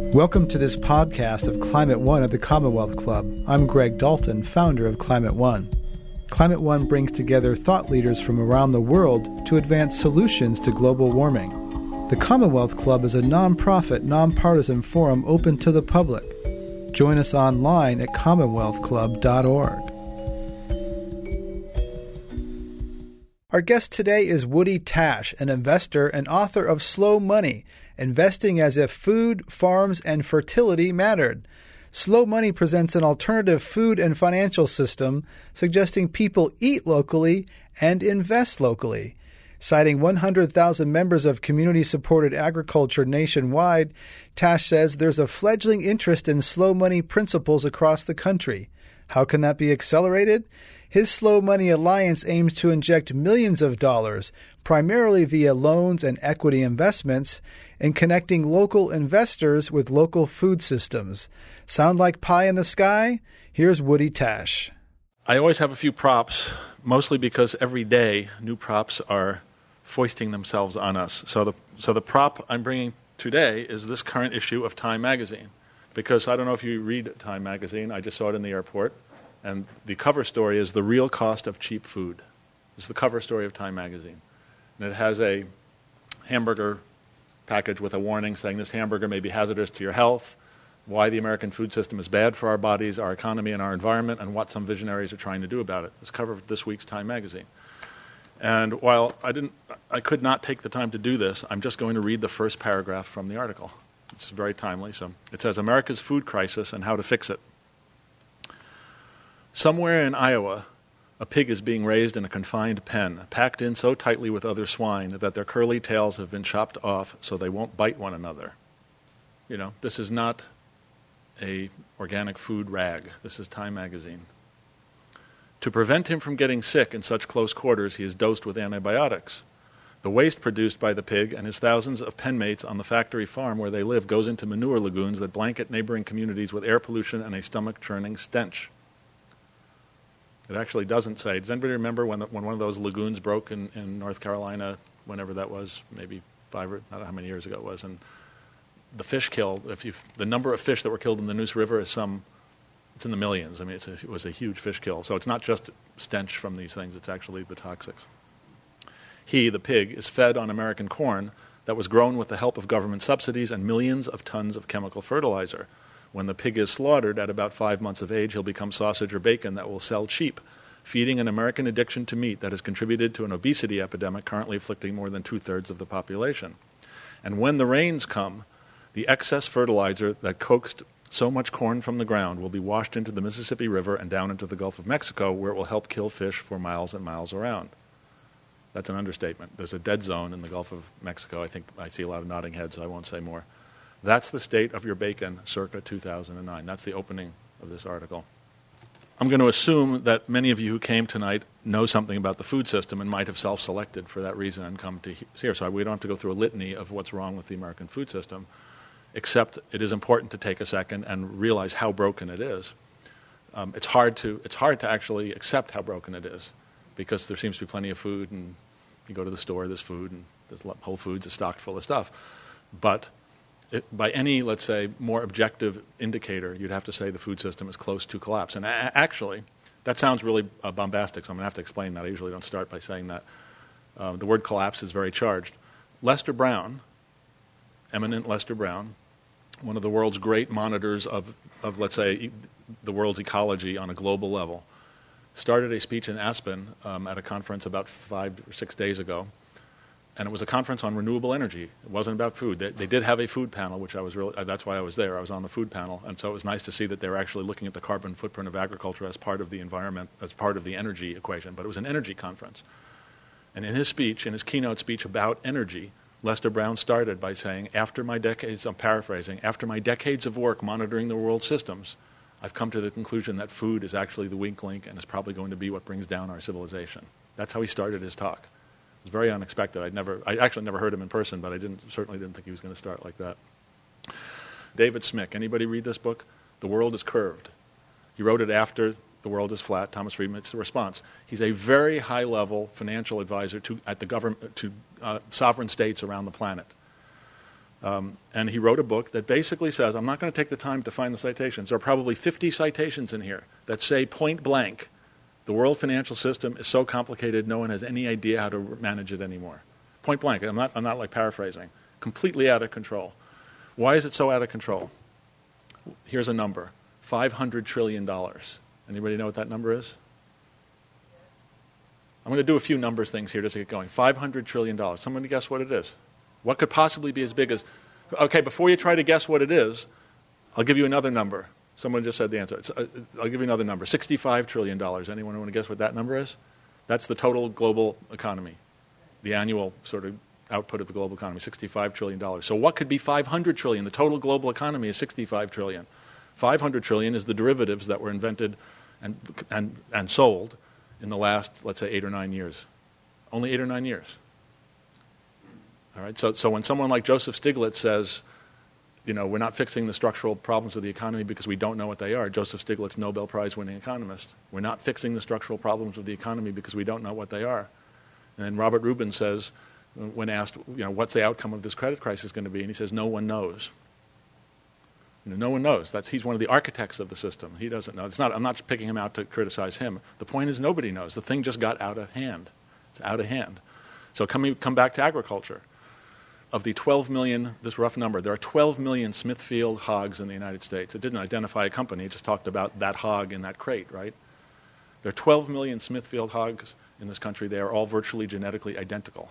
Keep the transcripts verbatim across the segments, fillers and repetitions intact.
Welcome to this podcast of Climate One at the Commonwealth Club. I'm Greg Dalton, founder of Climate One. Climate One brings together thought leaders from around the world to advance solutions to global warming. The Commonwealth Club is a nonprofit, nonpartisan forum open to the public. Join us online at commonwealth club dot org. Our guest today is Woody Tasch, an investor and author of Slow Money, Investing as if Food, Farms, and Fertility Mattered. Slow Money presents an alternative food and financial system suggesting people eat locally and invest locally. Citing one hundred thousand members of community-supported agriculture nationwide, Tasch says there's a fledgling interest in slow money principles across the country. How can that be accelerated? His Slow Money Alliance aims to inject millions of dollars, primarily via loans and equity investments, in connecting local investors with local food systems. Sound like pie in the sky? Here's Woody Tasch. I always have a few props, mostly because every day new props are foisting themselves on us. So the so the prop I'm bringing today is this current issue of Time magazine. Because I don't know if you read Time magazine, I just saw it in the airport. And the cover story is The Real Cost of Cheap Food. It's the cover story of Time magazine. And it has a hamburger package with a warning saying this hamburger may be hazardous to your health, why the American food system is bad for our bodies, our economy, and our environment, and what some visionaries are trying to do about it. It's the cover of this week's Time magazine. And while I didn't, I could not take the time to do this, I'm just going to read the first paragraph from the article. It's very timely. So it says, America's food crisis and how to fix it. Somewhere in Iowa, a pig is being raised in a confined pen, packed in so tightly with other swine that their curly tails have been chopped off so they won't bite one another. You know, this is not a organic food rag. This is Time magazine. To prevent him from getting sick in such close quarters, he is dosed with antibiotics. The waste produced by the pig and his thousands of penmates on the factory farm where they live goes into manure lagoons that blanket neighboring communities with air pollution and a stomach-churning stench. It actually doesn't say. Does anybody remember when, the, when one of those lagoons broke in, in North Carolina, whenever that was, maybe five or, I don't know how many years ago it was, and the fish killed, if you, the number of fish that were killed in the Neuse River is some, it's in the millions. I mean, it's a, it was a huge fish kill. So it's not just stench from these things, it's actually the toxics. He, the pig, is fed on American corn that was grown with the help of government subsidies and millions of tons of chemical fertilizer. When the pig is slaughtered at about five months of age, he'll become sausage or bacon that will sell cheap, feeding an American addiction to meat that has contributed to an obesity epidemic currently afflicting more than two-thirds of the population. And when the rains come, the excess fertilizer that coaxed so much corn from the ground will be washed into the Mississippi River and down into the Gulf of Mexico, where it will help kill fish for miles and miles around. That's an understatement. There's a dead zone in the Gulf of Mexico. I think I see a lot of nodding heads, so I won't say more. That's the state of your bacon circa two thousand nine. That's the opening of this article. I'm going to assume that many of you who came tonight know something about the food system and might have self-selected for that reason and come to here. So we don't have to go through a litany of what's wrong with the American food system, except it is important to take a second and realize how broken it is. Um, it's hard to it's hard to actually accept how broken it is, because there seems to be plenty of food, and you go to the store, there's food, and there's Whole Foods is stocked full of stuff. But It, by any, let's say, more objective indicator, you'd have to say the food system is close to collapse. And a- actually, that sounds really uh, bombastic, so I'm going to have to explain that. I usually don't start by saying that. Uh, the word collapse is very charged. Lester Brown, eminent Lester Brown, one of the world's great monitors of, of, let's say, e- the world's ecology on a global level, started a speech in Aspen um, at a conference about five or six days ago. And it was a conference on renewable energy. It wasn't about food. They, they did have a food panel, which I was really, uh, that's why I was there. I was on the food panel. And so it was nice to see that they were actually looking at the carbon footprint of agriculture as part of the environment, as part of the energy equation. But it was an energy conference. And in his speech, in his keynote speech about energy, Lester Brown started by saying, after my decades, I'm paraphrasing, after my decades of work monitoring the world systems, I've come to the conclusion that food is actually the weak link and is probably going to be what brings down our civilization. That's how he started his talk. It was very unexpected. I'd never, I actually never heard him in person, but I didn't certainly didn't think he was going to start like that. David Smick. Anybody read this book? The World is Curved. He wrote it after The World is Flat. Thomas Friedman's The Response. He's a very high-level financial advisor to at the government to uh, sovereign states around the planet. Um, and he wrote a book that basically says, I'm not going to take the time to find the citations. There are probably fifty citations in here that say point blank, the world financial system is so complicated no one has any idea how to manage it anymore. Point blank. I'm not, I'm not like paraphrasing. Completely out of control. Why is it so out of control? Here's a number. five hundred trillion dollars. Anybody know what that number is? I'm going to do a few numbers things here just to get going. five hundred trillion dollars. Somebody guess what it is? What could possibly be as big as... Okay, before you try to guess what it is, I'll give you another number. Someone just said the answer. It's, uh, I'll give you another number. sixty-five trillion dollars. Anyone want to guess what that number is? That's the total global economy. The annual sort of output of the global economy, sixty-five trillion dollars. So what could be five hundred trillion dollars? The total global economy is sixty-five trillion dollars. five hundred trillion dollars is the derivatives that were invented and, and, and sold in the last, let's say, eight or nine years. Only eight or nine years. All right. So, so when someone like Joseph Stiglitz says, you know, we're not fixing the structural problems of the economy because we don't know what they are, Joseph Stiglitz, Nobel Prize-winning economist, we're not fixing the structural problems of the economy because we don't know what they are. And then Robert Rubin says, when asked, you know, what's the outcome of this credit crisis going to be, and he says, no one knows. You know, no one knows. That's, he's one of the architects of the system. He doesn't know. It's not, I'm not picking him out to criticize him. The point is nobody knows. The thing just got out of hand. It's out of hand. So come, come back to agriculture. Of the twelve million, this rough number, there are twelve million Smithfield hogs in the United States. It didn't identify a company. It just talked about that hog in that crate, right? There are twelve million Smithfield hogs in this country. They are all virtually genetically identical.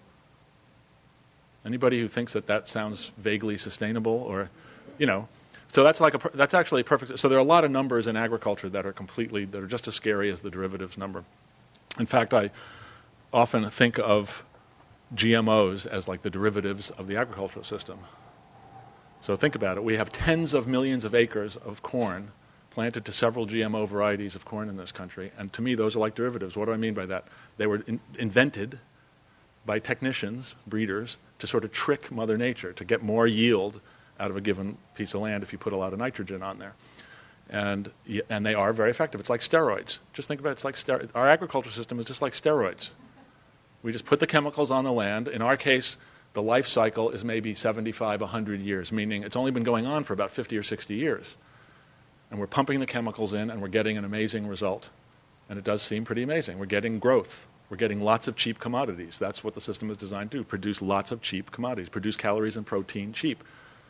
Anybody who thinks that that sounds vaguely sustainable or, you know, so that's like a, that's actually a perfect, so there are a lot of numbers in agriculture that are completely, that are just as scary as the derivatives number. In fact, I often think of G M Os as like the derivatives of the agricultural system. So think about it. We have tens of millions of acres of corn planted to several G M O varieties of corn in this country, and to me those are like derivatives. What do I mean by that? They were in, invented by technicians, breeders, to sort of trick Mother Nature, to get more yield out of a given piece of land if you put a lot of nitrogen on there. And and they are very effective. It's like steroids. Just think about it. It's like ster- our agricultural system is just like steroids. We just put the chemicals on the land. In our case, the life cycle is maybe seventy-five, one hundred years, meaning it's only been going on for about fifty or sixty years. And we're pumping the chemicals in, and we're getting an amazing result. And it does seem pretty amazing. We're getting growth. We're getting lots of cheap commodities. That's what the system is designed to do, produce lots of cheap commodities, produce calories and protein cheap.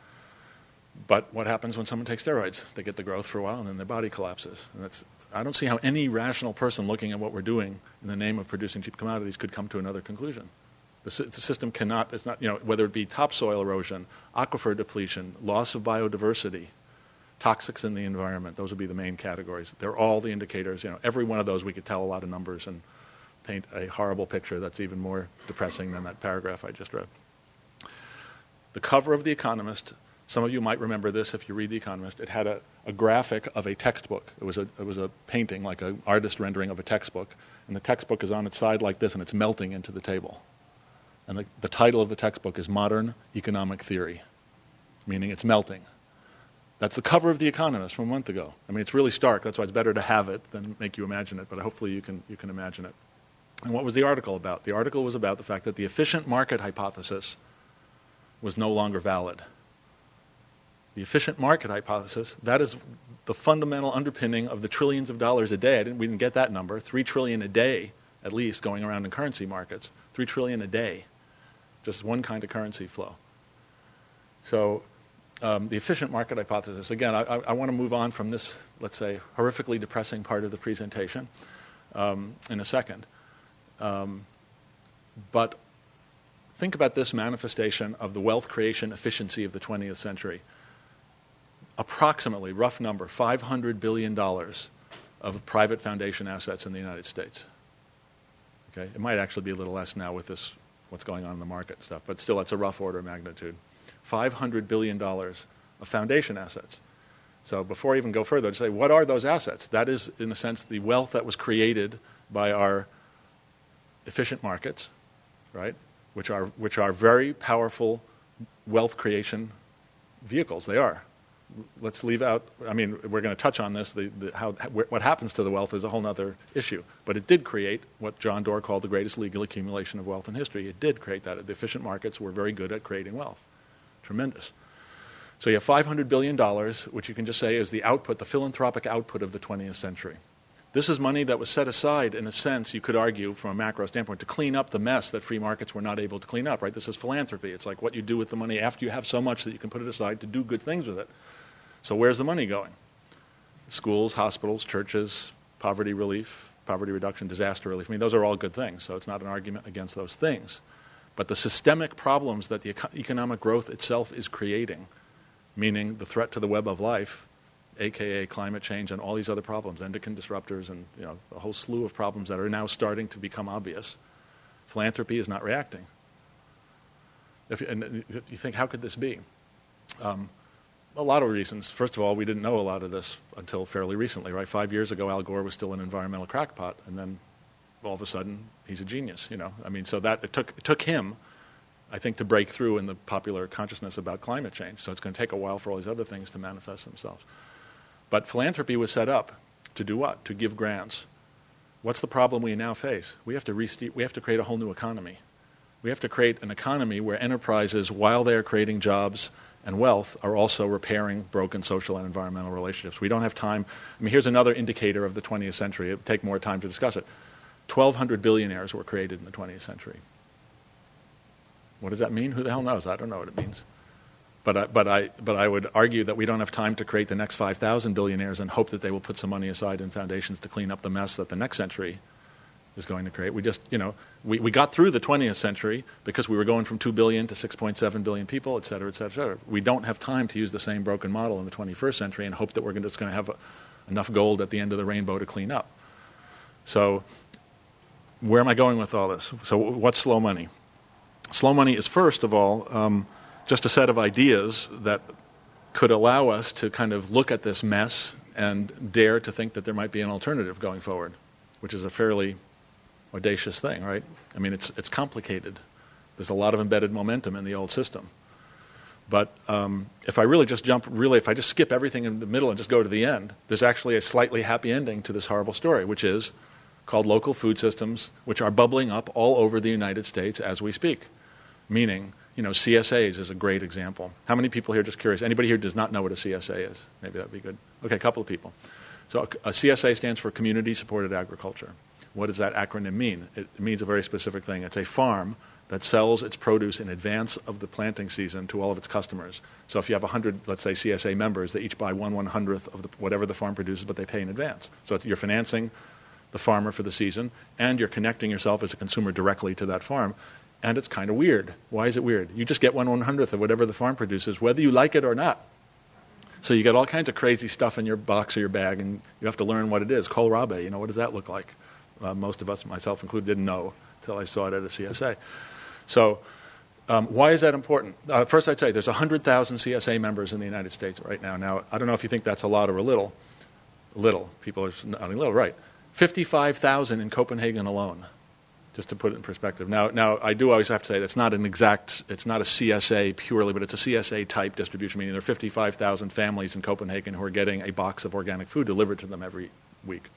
But what happens when someone takes steroids? They get the growth for a while, and then their body collapses. And that's, I don't see how any rational person looking at what we're doing in the name of producing cheap commodities could come to another conclusion. The, the system cannot, it's not, you know, whether it be topsoil erosion, aquifer depletion, loss of biodiversity, toxics in the environment, those would be the main categories. They're all the indicators. You know, every one of those we could tell a lot of numbers and paint a horrible picture that's even more depressing than that paragraph I just read. The cover of The Economist, some of you might remember this if you read The Economist, it had a, a graphic of a textbook. It was a, it was a painting, like an artist rendering of a textbook, and the textbook is on its side like this, and it's melting into the table. And the, the title of the textbook is Modern Economic Theory, meaning it's melting. That's the cover of The Economist from a month ago. I mean, it's really stark. That's why it's better to have it than make you imagine it, but hopefully you can, you can imagine it. And what was the article about? The article was about the fact that the efficient market hypothesis was no longer valid. The efficient market hypothesis, that is the fundamental underpinning of the trillions of dollars a day. I didn't, we didn't get that number. Three trillion a day, at least, going around in currency markets. Three trillion a day. Just one kind of currency flow. So um, the efficient market hypothesis, again, I, I, I want to move on from this, let's say, horrifically depressing part of the presentation um, in a second. Um, but think about this manifestation of the wealth creation efficiency of the twentieth century. Approximately, rough number, five hundred billion dollars of private foundation assets in the United States. Okay, it might actually be a little less now with this, what's going on in the market and stuff, but still, that's a rough order of magnitude. five hundred billion dollars of foundation assets. So before I even go further, to say, what are those assets? That is, in a sense, the wealth that was created by our efficient markets, right, which are which are very powerful wealth creation vehicles. They are. Let's leave out, I mean, we're going to touch on this, the, the, how, what happens to the wealth is a whole other issue. But it did create what John Doerr called the greatest legal accumulation of wealth in history. It did create that. The efficient markets were very good at creating wealth. Tremendous. So you have five hundred billion dollars, which you can just say is the output, the philanthropic output of the twentieth century. This is money that was set aside, in a sense, you could argue, from a macro standpoint, to clean up the mess that free markets were not able to clean up, right? This is philanthropy. It's like what you do with the money after you have so much that you can put it aside to do good things with it. So where's the money going? Schools, hospitals, churches, poverty relief, poverty reduction, disaster relief. I mean, those are all good things, so it's not an argument against those things. But the systemic problems that the eco- economic growth itself is creating, meaning the threat to the web of life, a k a climate change and all these other problems, endocrine disruptors and you know a whole slew of problems that are now starting to become obvious. Philanthropy is not reacting. If you, and you think, how could this be? Um, a lot of reasons. First of all, we didn't know a lot of this until fairly recently, right? Five years ago, Al Gore was still an environmental crackpot, and then all of a sudden, he's a genius. You know, I mean, so that it took it took him, I think, to break through in the popular consciousness about climate change. So it's going to take a while for all these other things to manifest themselves. But philanthropy was set up to do what? To give grants. What's the problem we now face? We have to reste- we have to create a whole new economy. We have to create an economy where enterprises, while they are creating jobs and wealth, are also repairing broken social and environmental relationships. We don't have time. I mean, here's another indicator of the twentieth century. It would take more time to discuss it. twelve hundred billionaires were created in the twentieth century. What does that mean? Who the hell knows? I don't know what it means. But I, but I but I would argue that we don't have time to create the next five thousand billionaires and hope that they will put some money aside in foundations to clean up the mess that the next century is going to create. We just, you know, we, we got through the twentieth century because we were going from two billion to six point seven billion people, et cetera, et cetera, et cetera. We don't have time to use the same broken model in the twenty-first century and hope that we're just going to have a, enough gold at the end of the rainbow to clean up. So where am I going with all this? So what's slow money? Slow money is, first of all, um, just a set of ideas that could allow us to kind of look at this mess and dare to think that there might be an alternative going forward, which is a fairly audacious thing, right? I mean, it's it's complicated. There's a lot of embedded momentum in the old system. But um, if I really just jump, really, if I just skip everything in the middle and just go to the end, there's actually a slightly happy ending to this horrible story, which is called local food systems, which are bubbling up all over the United States as we speak. Meaning, you know, C S As is a great example. How many people here, just curious, anybody here does not know what a C S A is? Maybe that would be good. Okay, a couple of people. So a, a C S A stands for Community-Supported Agriculture. What does that acronym mean? It, it means a very specific thing. It's a farm that sells its produce in advance of the planting season to all of its customers. So if you have one hundred, let's say, C S A members, they each buy one one-hundredth of the, whatever the farm produces, but they pay in advance. So you're financing the farmer for the season, and you're connecting yourself as a consumer directly to that farm. And it's kind of weird. Why is it weird? You just get one one-hundredth of whatever the farm produces, whether you like it or not. So you get all kinds of crazy stuff in your box or your bag, and you have to learn what it is. Kohlrabi, you know, what does that look like? Uh, most of us, myself included, didn't know until I saw it at a C S A. So um, why is that important? Uh, first, I'd say there's one hundred thousand C S A members in the United States right now. Now, I don't know if you think that's a lot or a little. Little. People are not a little, right. fifty-five thousand in Copenhagen alone, just to put it in perspective. Now, now I do always have to say that's not an exact, it's not a C S A purely, but it's a C S A-type distribution, meaning there are fifty-five thousand families in Copenhagen who are getting a box of organic food delivered to them every week.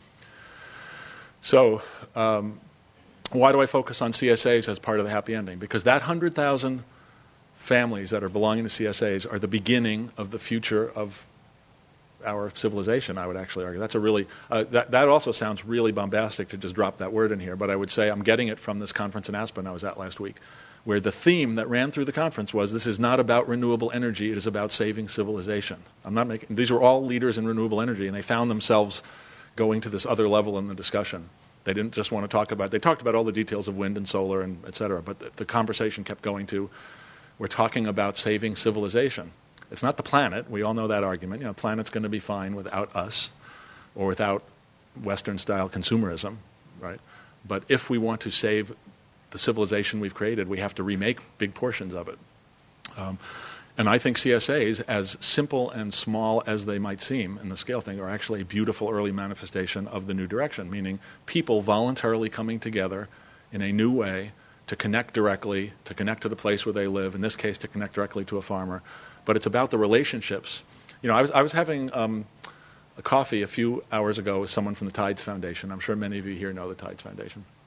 So um, why do I focus on C S As as part of the happy ending? Because that one hundred thousand families that are belonging to C S As are the beginning of the future of our civilization, I would actually argue. That's a really, uh, that, that also sounds really bombastic to just drop that word in here, but I would say I'm getting it from this conference in Aspen I was at last week, where the theme that ran through the conference was, this is not about renewable energy, it is about saving civilization. I'm not making, these were all leaders in renewable energy, and they found themselves going to this other level in the discussion. They didn't just want to talk about, they talked about all the details of wind and solar and et cetera, but the, the conversation kept going to, we're talking about saving civilization. It's not the planet. We all know that argument. You know, the planet's going to be fine without us or without Western-style consumerism, right? But if we want to save the civilization we've created, we have to remake big portions of it. Um, and I think C S As, as simple and small as they might seem in the scale thing, are actually a beautiful early manifestation of the new direction, meaning people voluntarily coming together in a new way to connect directly, to connect to the place where they live, in this case to connect directly to a farmer. But it's about the relationships. You know, I was I was having um, a coffee a few hours ago with someone from the Tides Foundation. I'm sure many of you here know the Tides Foundation.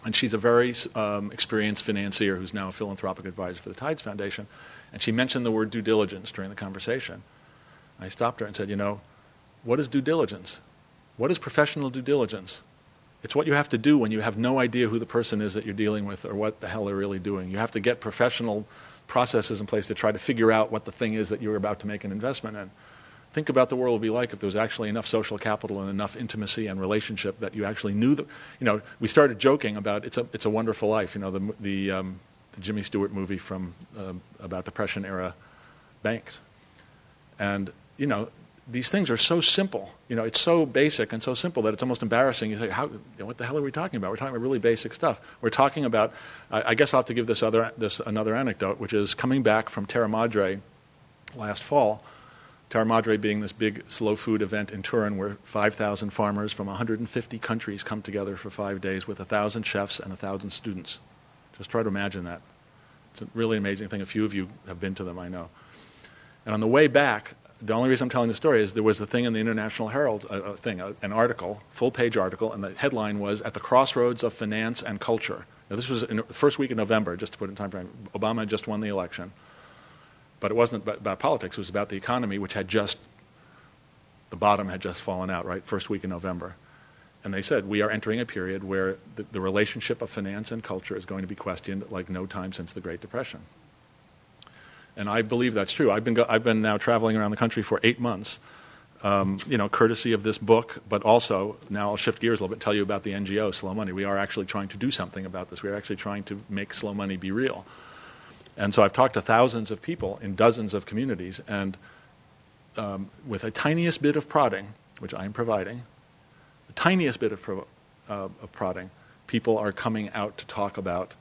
And she's a very um, experienced financier who's now a philanthropic advisor for the Tides Foundation. And she mentioned the word due diligence during the conversation. I stopped her and said, you know, what is due diligence? What is professional due diligence? It's what you have to do when you have no idea who the person is that you're dealing with or what the hell they're really doing. You have to get professional processes in place to try to figure out what the thing is that you're about to make an investment in. Think about the world would be like if there was actually enough social capital and enough intimacy and relationship that you actually knew that. You know, we started joking about it's a it's a wonderful life. You know, the the, um, the Jimmy Stewart movie from um, about Depression era banks, and you know these things are so simple. You know, it's so basic and so simple that it's almost embarrassing. You say, how? You know, what the hell are we talking about? We're talking about really basic stuff. We're talking about. I, I guess I'll have to give this other this another anecdote, which is coming back from Terra Madre last fall. Terra Madre being this big slow food event in Turin where five thousand farmers from one hundred fifty countries come together for five days with one thousand chefs and one thousand students. Just try to imagine that. It's a really amazing thing. A few of you have been to them, I know. And on the way back, the only reason I'm telling the story is there was a thing in the International Herald, a, a thing, a, an article, full-page article, and the headline was, At the Crossroads of Finance and Culture. Now, this was in the first week of November, just to put it in time frame. Obama had just won the election. But it wasn't about politics. It was about the economy, which had just, the bottom had just fallen out, right, first week in November. And they said, we are entering a period where the, the relationship of finance and culture is going to be questioned like no time since the Great Depression. And I believe that's true. I've been, go- I've been now traveling around the country for eight months, um, you know, courtesy of this book, but also, now I'll shift gears a little bit and tell you about the N G O, Slow Money. We are actually trying to do something about this. We are actually trying to make slow money be real. And so I've talked to thousands of people in dozens of communities, and um, with the tiniest bit of prodding, which I am providing, the tiniest bit of, pro- uh, of prodding, people are coming out to talk about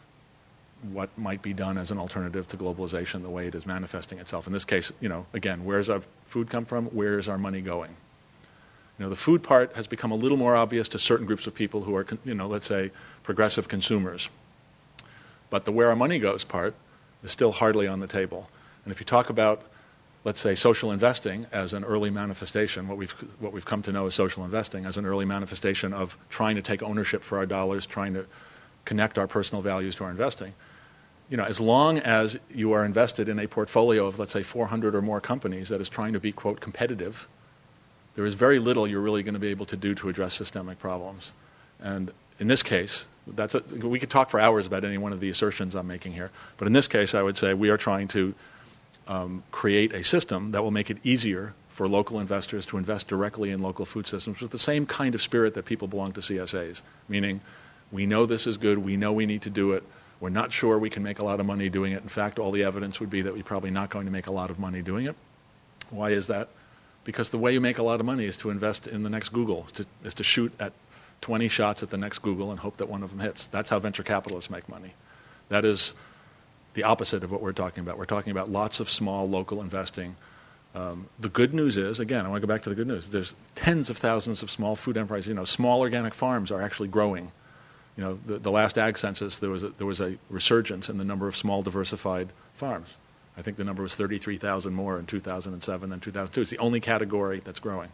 what might be done as an alternative to globalization, the way it is manifesting itself. In this case, you know, again, where's our food come from? Where is our money going? You know, the food part has become a little more obvious to certain groups of people who are, you know, let's say, progressive consumers. But the where our money goes part is still hardly on the table. And if you talk about, let's say, social investing as an early manifestation, what we've what we've come to know as social investing as an early manifestation of trying to take ownership for our dollars, trying to connect our personal values to our investing, you know, as long as you are invested in a portfolio of, let's say, four hundred or more companies that is trying to be, quote, competitive, there is very little you're really going to be able to do to address systemic problems. And in this case, that's a, we could talk for hours about any one of the assertions I'm making here, but in this case, I would say we are trying to um, create a system that will make it easier for local investors to invest directly in local food systems with the same kind of spirit that people belong to C S As, meaning we know this is good, we know we need to do it, we're not sure we can make a lot of money doing it. In fact, all the evidence would be that we're probably not going to make a lot of money doing it. Why is that? Because the way you make a lot of money is to invest in the next Google, is to, is to shoot at twenty shots at the next Google and hope that one of them hits. That's how venture capitalists make money. That is the opposite of what we're talking about. We're talking about lots of small local investing. Um, the good news is, again, I want to go back to the good news. There's tens of thousands of small food enterprises. You know, small organic farms are actually growing. You know, the, the last ag census, there was a, there was a resurgence in the number of small diversified farms. I think the number was thirty-three thousand more in two thousand seven than two thousand two. It's the only category that's growing.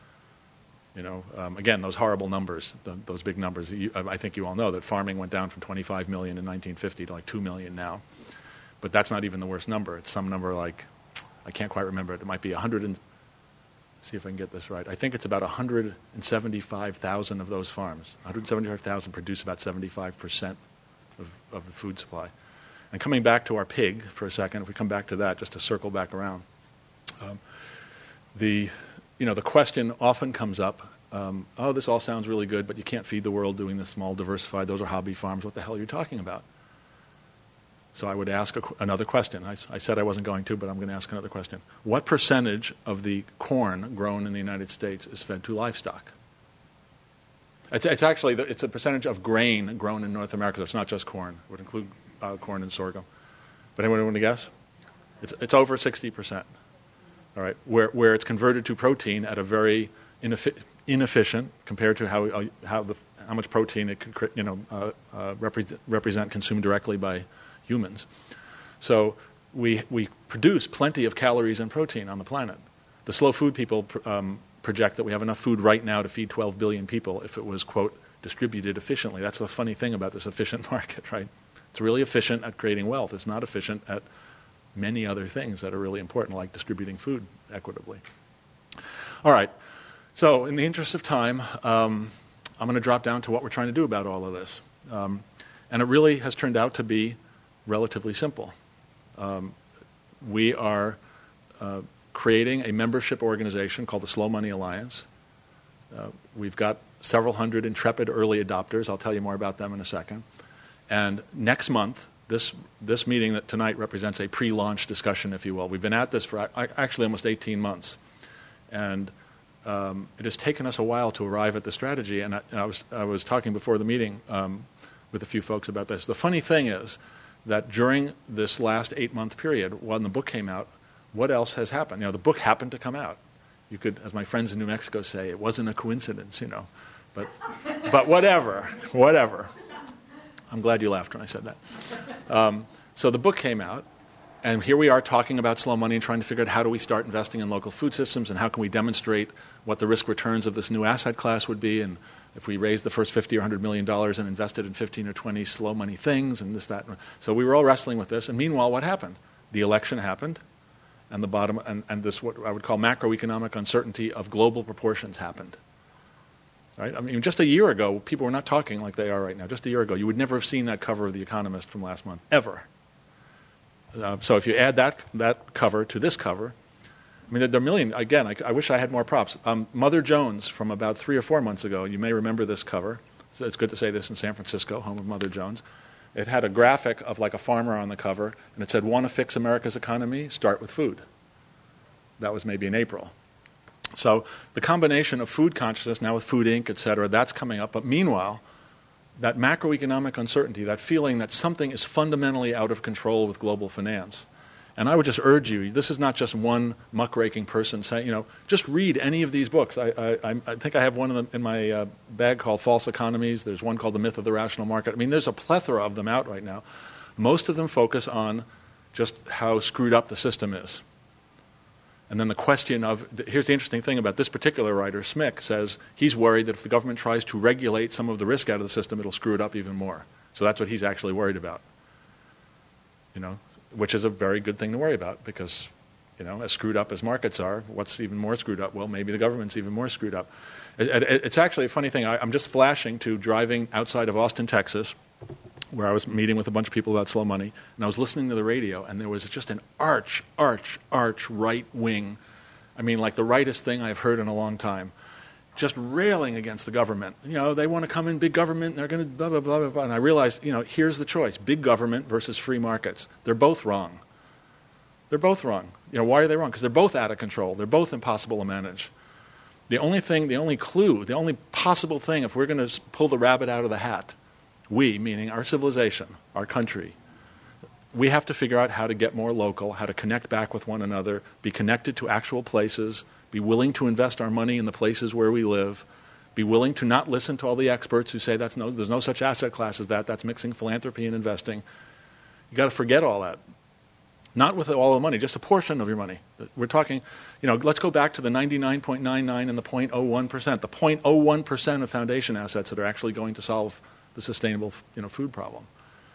You know, um, again, those horrible numbers, the, those big numbers. You, I think you all know that farming went down from twenty-five million in nineteen fifty to like two million now. But that's not even the worst number. It's some number like, I can't quite remember it. It might be one hundred and, see if I can get this right. I think it's about one hundred seventy-five thousand of those farms. one hundred seventy-five thousand produce about seventy-five percent of, of the food supply. And coming back to our pig for a second, if we come back to that, just to circle back around, um, the you know the question often comes up: um, oh, this all sounds really good, but you can't feed the world doing this small, diversified. Those are hobby farms. What the hell are you talking about? So I would ask a, another question. I, I said I wasn't going to, but I'm going to ask another question. What percentage of the corn grown in the United States is fed to livestock? It's, it's actually the, it's a percentage of grain grown in North America. So it's not just corn. It would include uh, corn and sorghum. But anyone want to guess? It's, it's over sixty percent. All right, where where it's converted to protein at a very ineffi- inefficient compared to how uh, how the how much protein it could you know uh, uh, represent, represent consumed directly by humans. So we we produce plenty of calories and protein on the planet. The slow food people um, project that we have enough food right now to feed twelve billion people if it was, quote, distributed efficiently. That's the funny thing about this efficient market, right? It's really efficient at creating wealth. It's not efficient at many other things that are really important, like distributing food equitably. All right. So in the interest of time, um, I'm going to drop down to what we're trying to do about all of this. Um, and it really has turned out to be relatively simple. Um, we are uh, creating a membership organization called the Slow Money Alliance. Uh, we've got several hundred intrepid early adopters. I'll tell you more about them in a second. And next month, this this meeting that tonight represents a pre-launch discussion, if you will. We've been at this for actually almost eighteen months. And um, it has taken us a while to arrive at the strategy. And I, and I was I was talking before the meeting um, with a few folks about this. The funny thing is that during this last eight-month period, when the book came out, what else has happened? You know, the book happened to come out. You could, as my friends in New Mexico say, it wasn't a coincidence, you know. But, but whatever, whatever. I'm glad you laughed when I said that. Um, so the book came out, and here we are talking about slow money and trying to figure out how do we start investing in local food systems and how can we demonstrate what the risk returns of this new asset class would be, and if we raised the first fifty or one hundred million dollars and invested in fifteen or twenty slow money things and this, that. So we were all wrestling with this, and meanwhile, what happened? The election happened, and the bottom, and, and this what I would call macroeconomic uncertainty of global proportions happened. Right? I mean, just a year ago, people were not talking like they are right now. Just a year ago, you would never have seen that cover of The Economist from last month, ever. Uh, so if you add that that cover to this cover, I mean, there are a million. Again, I, I wish I had more props. Um, Mother Jones from about three or four months ago, you may remember this cover. So it's good to say this in San Francisco, home of Mother Jones. It had a graphic of like a farmer on the cover, and it said, "Want to fix America's economy? Start with food." That was maybe in April. So the combination of food consciousness, now with Food Incorporated, et cetera, that's coming up. But meanwhile, that macroeconomic uncertainty, that feeling that something is fundamentally out of control with global finance. And I would just urge you, this is not just one muckraking person saying, you know, just read any of these books. I, I, I think I have one of them in my uh, bag called False Economies. There's one called The Myth of the Rational Market. I mean, there's a plethora of them out right now. Most of them focus on just how screwed up the system is. And then the question of, here's the interesting thing about this particular writer, Smick, says he's worried that if the government tries to regulate some of the risk out of the system, it'll screw it up even more. So that's what he's actually worried about, you know, which is a very good thing to worry about because, you know, as screwed up as markets are, what's even more screwed up? Well, maybe the government's even more screwed up. It, it, it's actually a funny thing. I, I'm just flashing to driving outside of Austin, Texas, where I was meeting with a bunch of people about slow money, and I was listening to the radio, and there was just an arch, arch, arch right wing, I mean, like the rightest thing I've heard in a long time, just railing against the government. You know, they want to come in big government, and they're going to blah, blah, blah, blah, blah. And I realized, you know, here's the choice, big government versus free markets. They're both wrong. They're both wrong. You know, why are they wrong? Because they're both out of control. They're both impossible to manage. The only thing, the only clue, the only possible thing, if we're going to pull the rabbit out of the hat, we, meaning our civilization, our country, we have to figure out how to get more local, how to connect back with one another, be connected to actual places, be willing to invest our money in the places where we live, be willing to not listen to all the experts who say that's no, there's no such asset class as that, that's mixing philanthropy and investing. You've got to forget all that. Not with all the money, just a portion of your money. We're talking, you know, let's go back to the ninety-nine point nine nine and the zero point zero one percent, the zero point zero one percent of foundation assets that are actually going to solve the sustainable, you know, food problem.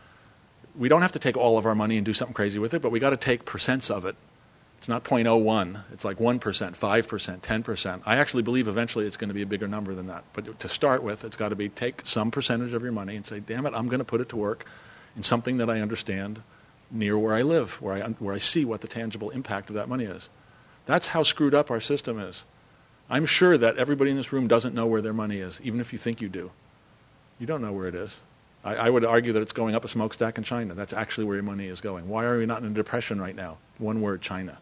We don't have to take all of our money and do something crazy with it, but we got to take percents of it. It's not zero point zero one. It's like one percent, five percent, ten percent. I actually believe eventually it's going to be a bigger number than that. But to start with, it's got to be take some percentage of your money and say, damn it, I'm going to put it to work in something that I understand near where I live, where I, where I see what the tangible impact of that money is. That's how screwed up our system is. I'm sure that everybody in this room doesn't know where their money is, even if you think you do. You don't know where it is. I, I would argue that it's going up a smokestack in China. That's actually where your money is going. Why are we not in a depression right now? One word, China.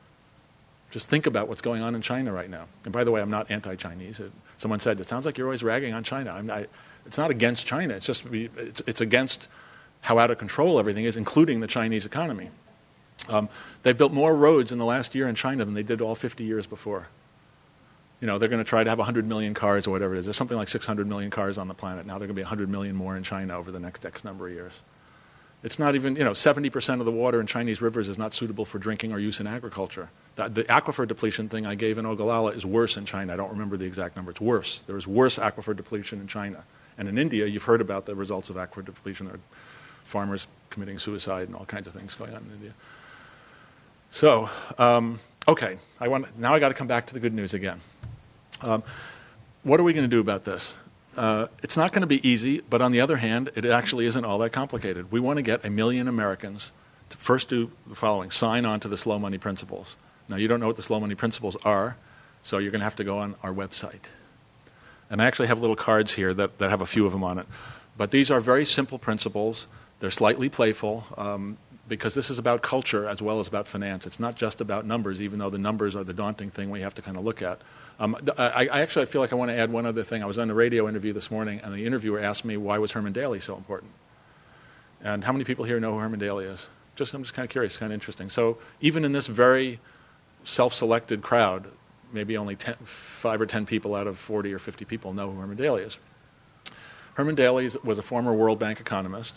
Just think about what's going on in China right now. And by the way, I'm not anti-Chinese. It, someone said, it sounds like you're always ragging on China. I'm not, it's not against China. It's just it's, it's against how out of control everything is, including the Chinese economy. Um, they've built more roads in the last year in China than they did all fifty years before. You know, they're going to try to have one hundred million cars or whatever it is. There's something like six hundred million cars on the planet. Now there are going to be one hundred million more in China over the next X number of years. It's not even, you know, seventy percent of the water in Chinese rivers is not suitable for drinking or use in agriculture. The, the aquifer depletion thing I gave in Ogallala is worse in China. I don't remember the exact number. It's worse. There is worse aquifer depletion in China. And in India, you've heard about the results of aquifer depletion. There are farmers committing suicide and all kinds of things going on in India. So, um, okay, I want now I got to come back to the good news again. Um, what are we going to do about this? Uh, it's not going to be easy, but on the other hand, it actually isn't all that complicated. We want to get a million Americans to first do the following: sign on to the slow money principles. Now, you don't know what the slow money principles are, so you're going to have to go on our website. And I actually have little cards here that, that have a few of them on it. But these are very simple principles. They're slightly playful um, because this is about culture as well as about finance. It's not just about numbers, even though the numbers are the daunting thing we have to kind of look at. Um, I, I actually feel like I want to add one other thing. I was on a radio interview this morning, and the interviewer asked me, why was Herman Daly so important? And how many people here know who Herman Daly is? Just, I'm just kind of curious, kind of interesting. So even in this very self-selected crowd, maybe only ten, five or ten people out of forty or fifty people know who Herman Daly is. Herman Daly was a former World Bank economist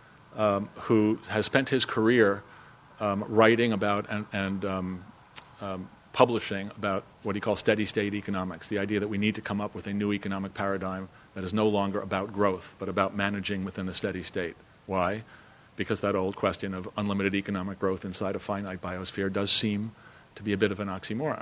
um, who has spent his career um, writing about and, and um, um, publishing about what he calls steady-state economics, the idea that we need to come up with a new economic paradigm that is no longer about growth, but about managing within a steady state. Why? Because that old question of unlimited economic growth inside a finite biosphere does seem to be a bit of an oxymoron.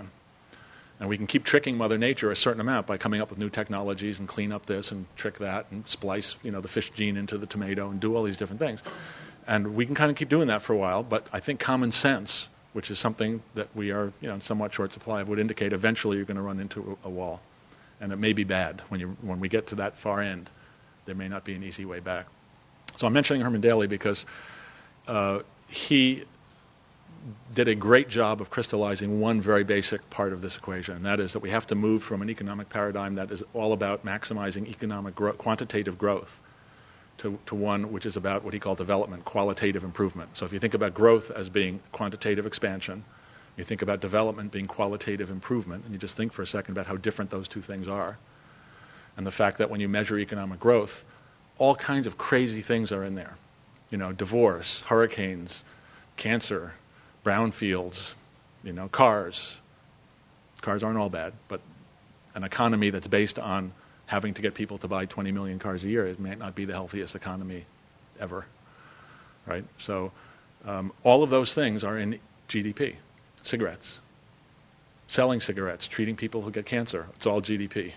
And we can keep tricking Mother Nature a certain amount by coming up with new technologies and clean up this and trick that and splice, you know, the fish gene into the tomato and do all these different things. And we can kind of keep doing that for a while, but I think common sense, which is something that we are, you know, in somewhat short supply of, would indicate eventually you're going to run into a, a wall. And it may be bad. When you when we get to that far end, there may not be an easy way back. So I'm mentioning Herman Daly because uh, he did a great job of crystallizing one very basic part of this equation, and that is that we have to move from an economic paradigm that is all about maximizing economic gro- quantitative growth to, to one which is about what he called development, qualitative improvement. So if you think about growth as being quantitative expansion, you think about development being qualitative improvement, and you just think for a second about how different those two things are, and the fact that when you measure economic growth, all kinds of crazy things are in there. You know, divorce, hurricanes, cancer, brownfields, you know, cars. Cars aren't all bad, but an economy that's based on having to get people to buy twenty million cars a year, it may not be the healthiest economy ever, right? So um, all of those things are in G D P. Cigarettes, selling cigarettes, treating people who get cancer, it's all G D P.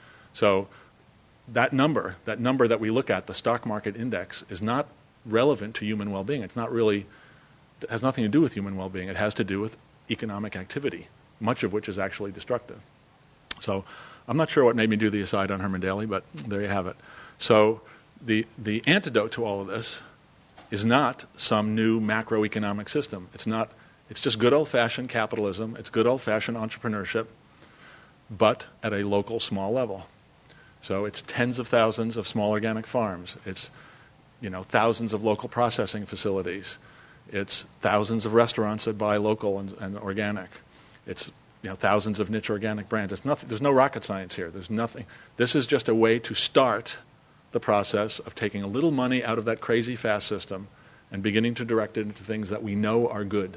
So that number, that number that we look at, the stock market index, is not relevant to human well-being. It's not really It has nothing to do with human well-being. It has to do with economic activity, much of which is actually destructive. So I'm not sure what made me do the aside on Herman Daly, but there you have it. So the the antidote to all of this is not some new macroeconomic system. It's not. It's just good old-fashioned capitalism. It's good old-fashioned entrepreneurship, but at a local, small level. So it's tens of thousands of small organic farms. It's, you know, thousands of local processing facilities. It's thousands of restaurants that buy local and, and organic. It's, you know, thousands of niche organic brands. It's nothing. There's no rocket science here. There's nothing. This is just a way to start the process of taking a little money out of that crazy fast system and beginning to direct it into things that we know are good,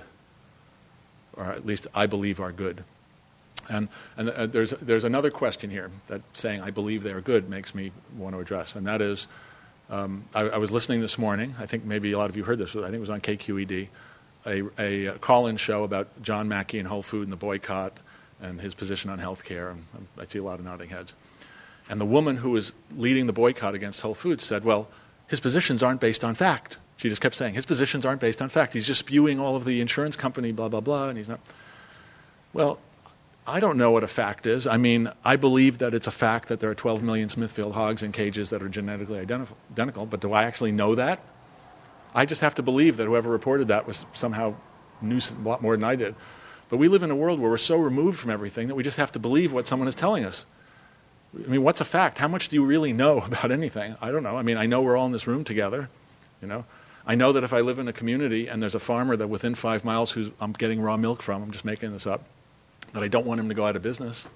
or at least I believe are good. And, and uh, there's there's another question here that saying I believe they are good makes me want to address, and that is, um, I, I was listening this morning. I think maybe a lot of you heard this. I think it was on K Q E D, a, a call-in show about John Mackey and Whole Food and the boycott and his position on health care. And I see a lot of nodding heads. And the woman who was leading the boycott against Whole Foods said, well, his positions aren't based on fact. She just kept saying, his positions aren't based on fact. He's just spewing all of the insurance company, blah, blah, blah, and he's not. Well, I don't know what a fact is. I mean, I believe that it's a fact that there are twelve million Smithfield hogs in cages that are genetically identical, but do I actually know that? I just have to believe that whoever reported that was somehow knew a lot more than I did. But we live in a world where we're so removed from everything that we just have to believe what someone is telling us. I mean, what's a fact? How much do you really know about anything? I don't know. I mean, I know we're all in this room together, you know. I know that if I live in a community and there's a farmer that within five miles who I'm getting raw milk from, I'm just making this up, that I don't want him to go out of business.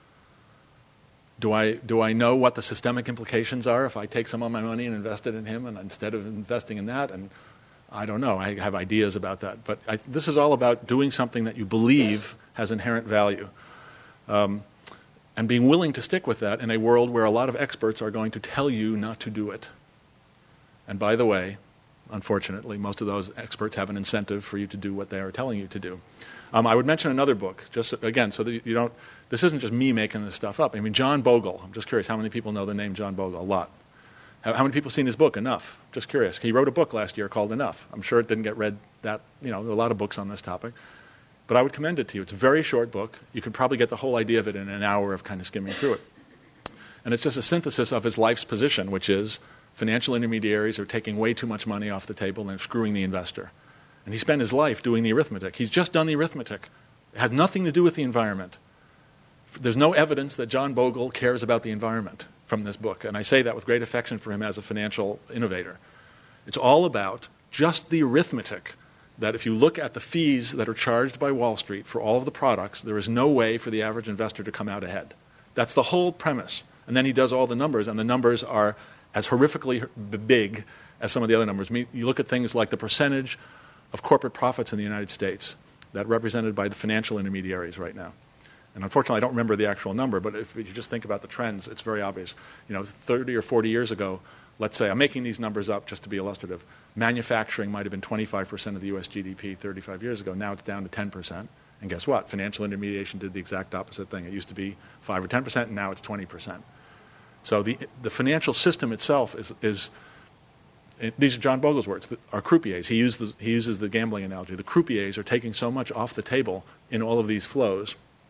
Do I do I know what the systemic implications are if I take some of my money and invest it in him and instead of investing in that? And I don't know. I have ideas about that. But I, this is all about doing something that you believe has inherent value. Um, and being willing to stick with that in a world where a lot of experts are going to tell you not to do it. And by the way, unfortunately, most of those experts have an incentive for you to do what they are telling you to do. Um, I would mention another book, just again, so that you don't, this isn't just me making this stuff up. I mean, John Bogle, I'm just curious, how many people know the name John Bogle? A lot. How, how many people have seen his book, Enough? Just curious. He wrote a book last year called Enough. I'm sure it didn't get read that, you know, there are a lot of books on this topic. But I would commend it to you. It's a very short book. You could probably get the whole idea of it in an hour of kind of skimming through it. And it's just a synthesis of his life's position, which is financial intermediaries are taking way too much money off the table and screwing the investor. And he spent his life doing the arithmetic. He's just done the arithmetic. It has nothing to do with the environment. There's no evidence that John Bogle cares about the environment from this book. And I say that with great affection for him as a financial innovator. It's all about just the arithmetic, that if you look at the fees that are charged by Wall Street for all of the products, there is no way for the average investor to come out ahead. That's the whole premise. And then he does all the numbers, and the numbers are as horrifically big as some of the other numbers. I mean, you look at things like the percentage of corporate profits in the United States that represented by the financial intermediaries right now. And unfortunately, I don't remember the actual number, but if you just think about the trends, it's very obvious. You know, thirty or forty years ago, let's say, I'm making these numbers up just to be illustrative, manufacturing might have been twenty-five percent of the U S G D P thirty-five years ago. Now it's down to ten percent. And guess what? Financial intermediation did the exact opposite thing. It used to be five or ten percent, and now it's twenty percent. So the the financial system itself is, is it, these are John Bogle's words, are croupiers. He, used the, he uses the gambling analogy. The croupiers are taking so much off the table in all of these flows.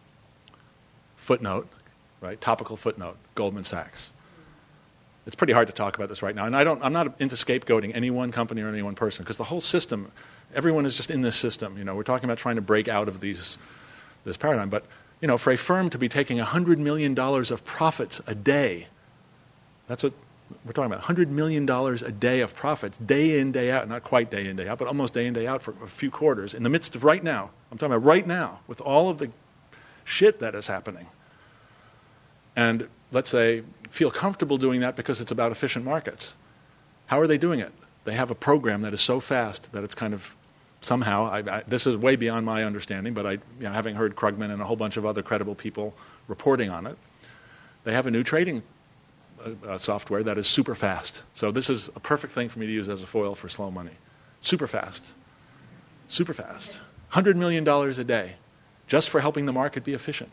Footnote, right? Topical footnote, Goldman Sachs. It's pretty hard to talk about this right now. And I don't, I'm not into scapegoating any one company or any one person, because the whole system, everyone is just in this system. You know, we're talking about trying to break out of these, this paradigm. But, you know, for a firm to be taking one hundred million dollars of profits a day, that's what we're talking about, one hundred million dollars a day of profits, day in, day out, not quite day in, day out, but almost day in, day out for a few quarters, in the midst of right now. I'm talking about right now, with all of the shit that is happening. And let's say, feel comfortable doing that because it's about efficient markets. How are they doing it? They have a program that is so fast that it's kind of somehow, I, I, this is way beyond my understanding, but I, you know, having heard Krugman and a whole bunch of other credible people reporting on it, they have a new trading uh, uh, software that is super fast. So this is a perfect thing for me to use as a foil for slow money. Super fast. Super fast. one hundred million dollars a day just for helping the market be efficient.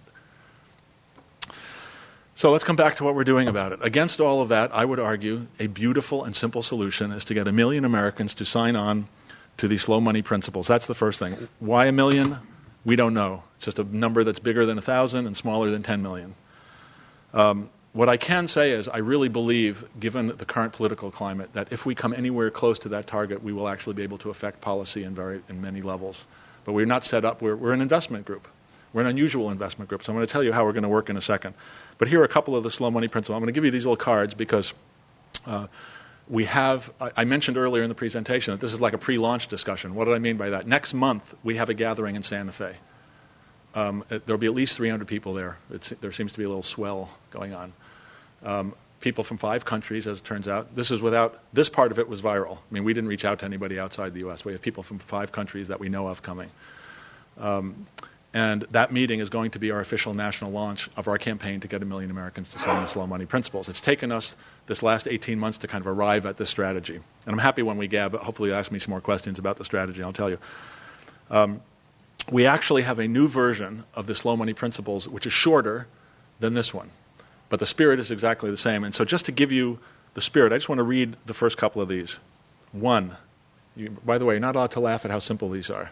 So let's come back to what we're doing about it. Against all of that, I would argue a beautiful and simple solution is to get a million Americans to sign on to the slow money principles. That's the first thing. Why a million? We don't know. It's just a number that's bigger than a thousand and smaller than ten million. Um, what I can say is I really believe, given the current political climate, that if we come anywhere close to that target, we will actually be able to affect policy in, very, in many levels. But we're not set up. We're, we're an investment group. We're an unusual investment group. So I'm going to tell you how we're going to work in a second. But here are a couple of the slow money principles. I'm going to give you these little cards because uh, we have, I, I mentioned earlier in the presentation that this is like a pre-launch discussion. What did I mean by that? Next month, we have a gathering in Santa Fe. Um, it, there'll be at least three hundred people there. It's, there seems to be a little swell going on. Um, people from five countries, as it turns out. This is without, this part of it was viral. I mean, we didn't reach out to anybody outside the U S. We have people from five countries that we know of coming. Um, And that meeting is going to be our official national launch of our campaign to get a million Americans to sign the slow money principles. It's taken us this last eighteen months to kind of arrive at this strategy. And I'm happy when we gab, hopefully you'll ask me some more questions about the strategy, I'll tell you. Um, we actually have a new version of the slow money principles, which is shorter than this one. But the spirit is exactly the same. And so just to give you the spirit, I just want to read the first couple of these. One, you, by the way, you're not allowed to laugh at how simple these are.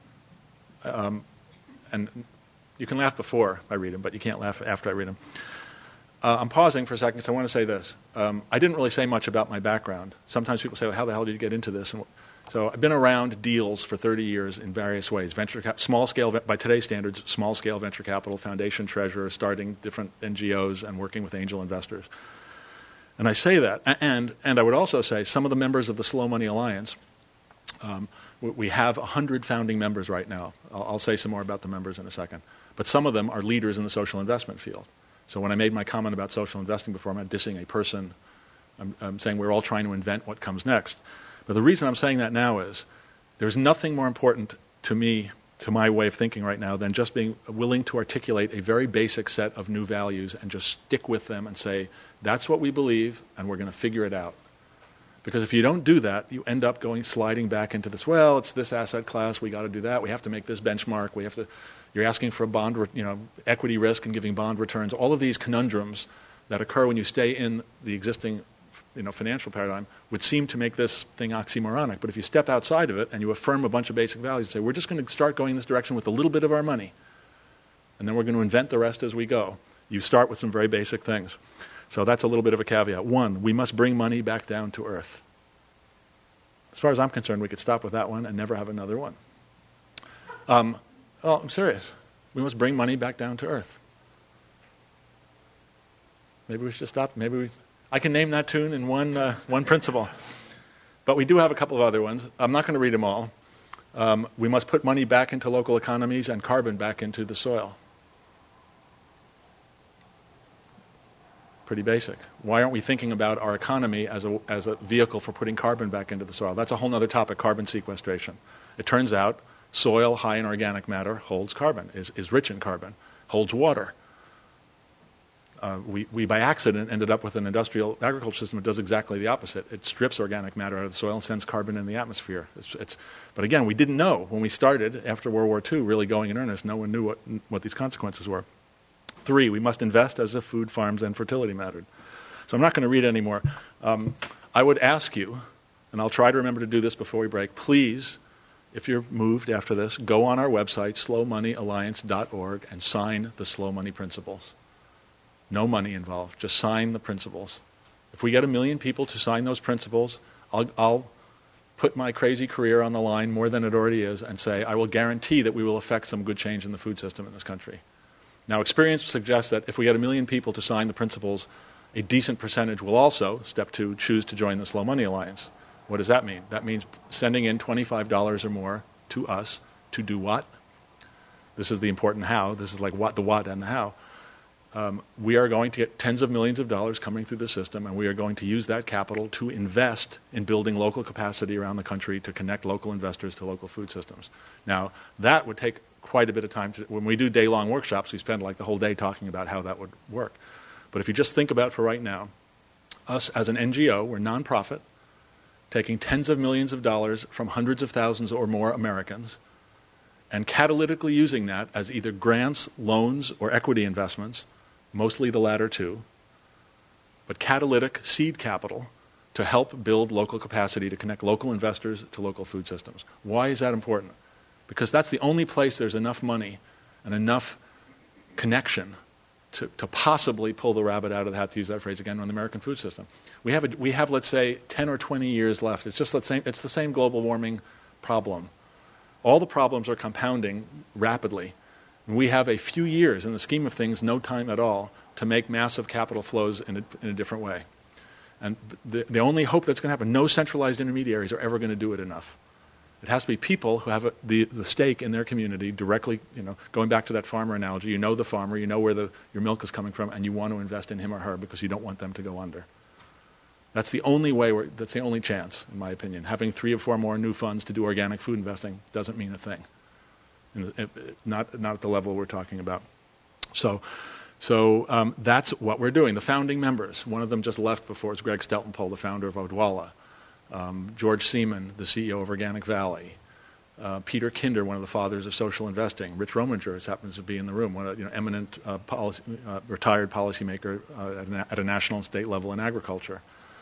Um, And you can laugh before I read them, but you can't laugh after I read them. Uh, I'm pausing for a second because I want to say this. Um, I didn't really say much about my background. Sometimes people say, well, how the hell did you get into this? And so I've been around deals for thirty years in various ways. Venture cap- small scale, by today's standards, small scale venture capital, foundation treasurer, starting different N G Os and working with angel investors. And I say that. And, and I would also say some of the members of the Slow Money Alliance, um, we have one hundred founding members right now. I'll, I'll say some more about the members in a second. But some of them are leaders in the social investment field. So when I made my comment about social investing before, I'm not dissing a person. I'm, I'm saying we're all trying to invent what comes next. But the reason I'm saying that now is there's nothing more important to me to my way of thinking right now, than just being willing to articulate a very basic set of new values and just stick with them and say, that's what we believe, and we're going to figure it out. Because if you don't do that, you end up going sliding back into this, well, it's this asset class, we got to do that, we have to make this benchmark, we have to, you're asking for a bond, you know, equity risk and giving bond returns, all of these conundrums that occur when you stay in the existing, you know, financial paradigm would seem to make this thing oxymoronic. But if you step outside of it and you affirm a bunch of basic values and say, we're just going to start going in this direction with a little bit of our money, and then we're going to invent the rest as we go, you start with some very basic things. So that's a little bit of a caveat. One, we must bring money back down to earth. As far as I'm concerned, we could stop with that one and never have another one. Um, oh, I'm serious. We must bring money back down to earth. Maybe we should stop. Maybe we... I can name that tune in one, uh, one principle. But we do have a couple of other ones. I'm not going to read them all. Um, we must put money back into local economies and carbon back into the soil. Pretty basic. Why aren't we thinking about our economy as a, as a vehicle for putting carbon back into the soil? That's a whole other topic, carbon sequestration. It turns out soil high in organic matter holds carbon, is, is rich in carbon, holds water. Uh, we, we, by accident, ended up with an industrial agriculture system that does exactly the opposite. It strips organic matter out of the soil and sends carbon in the atmosphere. It's, it's, but again, we didn't know when we started, after World War Two, really going in earnest. No one knew what, what these consequences were. Three, we must invest as if food, farms, and fertility mattered. So I'm not going to read any more. Um, I would ask you, and I'll try to remember to do this before we break, please, if you're moved after this, go on our website, slow money alliance dot org, and sign the Slow Money Principles. No money involved. Just sign the principles. If we get a million people to sign those principles, I'll, I'll put my crazy career on the line more than it already is and say, I will guarantee that we will affect some good change in the food system in this country. Now, experience suggests that if we get a million people to sign the principles, a decent percentage will also, step two, choose to join the Slow Money Alliance. What does that mean? That means sending in twenty-five dollars or more to us to do what? This is the important how. This is like what, the what, and the how. Um, we are going to get tens of millions of dollars coming through the system, and we are going to use that capital to invest in building local capacity around the country to connect local investors to local food systems. Now, that would take quite a bit of time. To, when we do day-long workshops, we spend like the whole day talking about how that would work. But if you just think about for right now, us as an N G O, we're nonprofit, taking tens of millions of dollars from hundreds of thousands or more Americans, and catalytically using that as either grants, loans, or equity investments, mostly the latter two, but catalytic seed capital to help build local capacity to connect local investors to local food systems. Why is that important? Because that's the only place there's enough money and enough connection to, to possibly pull the rabbit out of the hat, to use that phrase again, on the American food system. We have, a, we have, let's say, ten or twenty years left. It's just the same, it's the same global warming problem. All the problems are compounding rapidly. We have a few years, in the scheme of things, no time at all, to make massive capital flows in a, in a different way. And the, the only hope that's going to happen, no centralized intermediaries are ever going to do it enough. It has to be people who have a, the, the stake in their community directly, you know, going back to that farmer analogy, you know the farmer, you know where the, your milk is coming from, and you want to invest in him or her because you don't want them to go under. That's the only way, we're, that's the only chance, in my opinion. Having three or four more new funds to do organic food investing doesn't mean a thing. In the, it, not, not at the level we're talking about. So, so um, that's what we're doing. The founding members, one of them just left before, it's Greg Steltenpole, the founder of Odwalla. Um, George Seaman, the C E O of Organic Valley, uh, Peter Kinder, one of the fathers of social investing, Rich Rominger happens to be in the room, one of, you know, eminent uh, policy, uh, retired policymaker uh, at, a, at a national and state level in agriculture.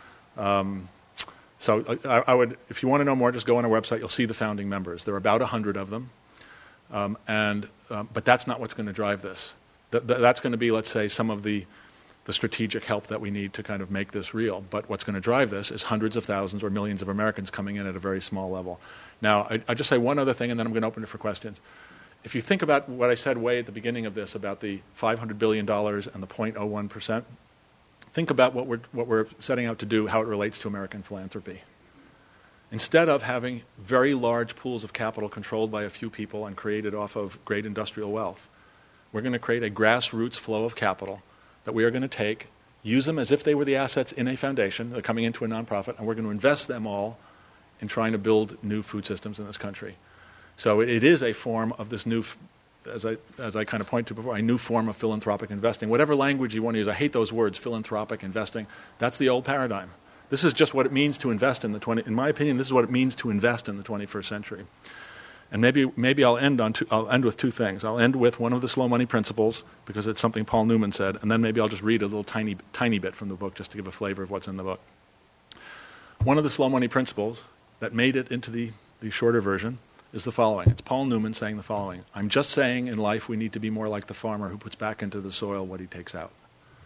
Um, so I, I would, if you want to know more, just go on our website. You'll see the founding members. There are about a hundred of them, um, and um, but that's not what's going to drive this. Th- th- that's going to be, let's say, some of the the strategic help that we need to kind of make this real. But what's going to drive this is hundreds of thousands or millions of Americans coming in at a very small level. Now, I, I'll just say one other thing, and then I'm going to open it for questions. If you think about what I said way at the beginning of this about the five hundred billion dollars and the zero point zero one percent, think about what we're, what we're setting out to do, how it relates to American philanthropy. Instead of having very large pools of capital controlled by a few people and created off of great industrial wealth, we're going to create a grassroots flow of capital that we are going to take, use them as if they were the assets in a foundation, they're coming into a nonprofit, and we're going to invest them all in trying to build new food systems in this country. So it, it is a form of this new, as I, as I kind of point to before, a new form of philanthropic investing. Whatever language you want to use, I hate those words, philanthropic investing. That's the old paradigm. This is just what it means to invest in the twenty. In my opinion, this is what it means to invest in the twenty-first century. And maybe maybe I'll end on two, I'll end with two things. I'll end with one of the slow money principles because it's something Paul Newman said, and then maybe I'll just read a little tiny tiny bit from the book just to give a flavor of what's in the book. One of the slow money principles that made it into the, the shorter version is the following. It's Paul Newman saying the following. I'm just saying in life we need to be more like the farmer who puts back into the soil what he takes out.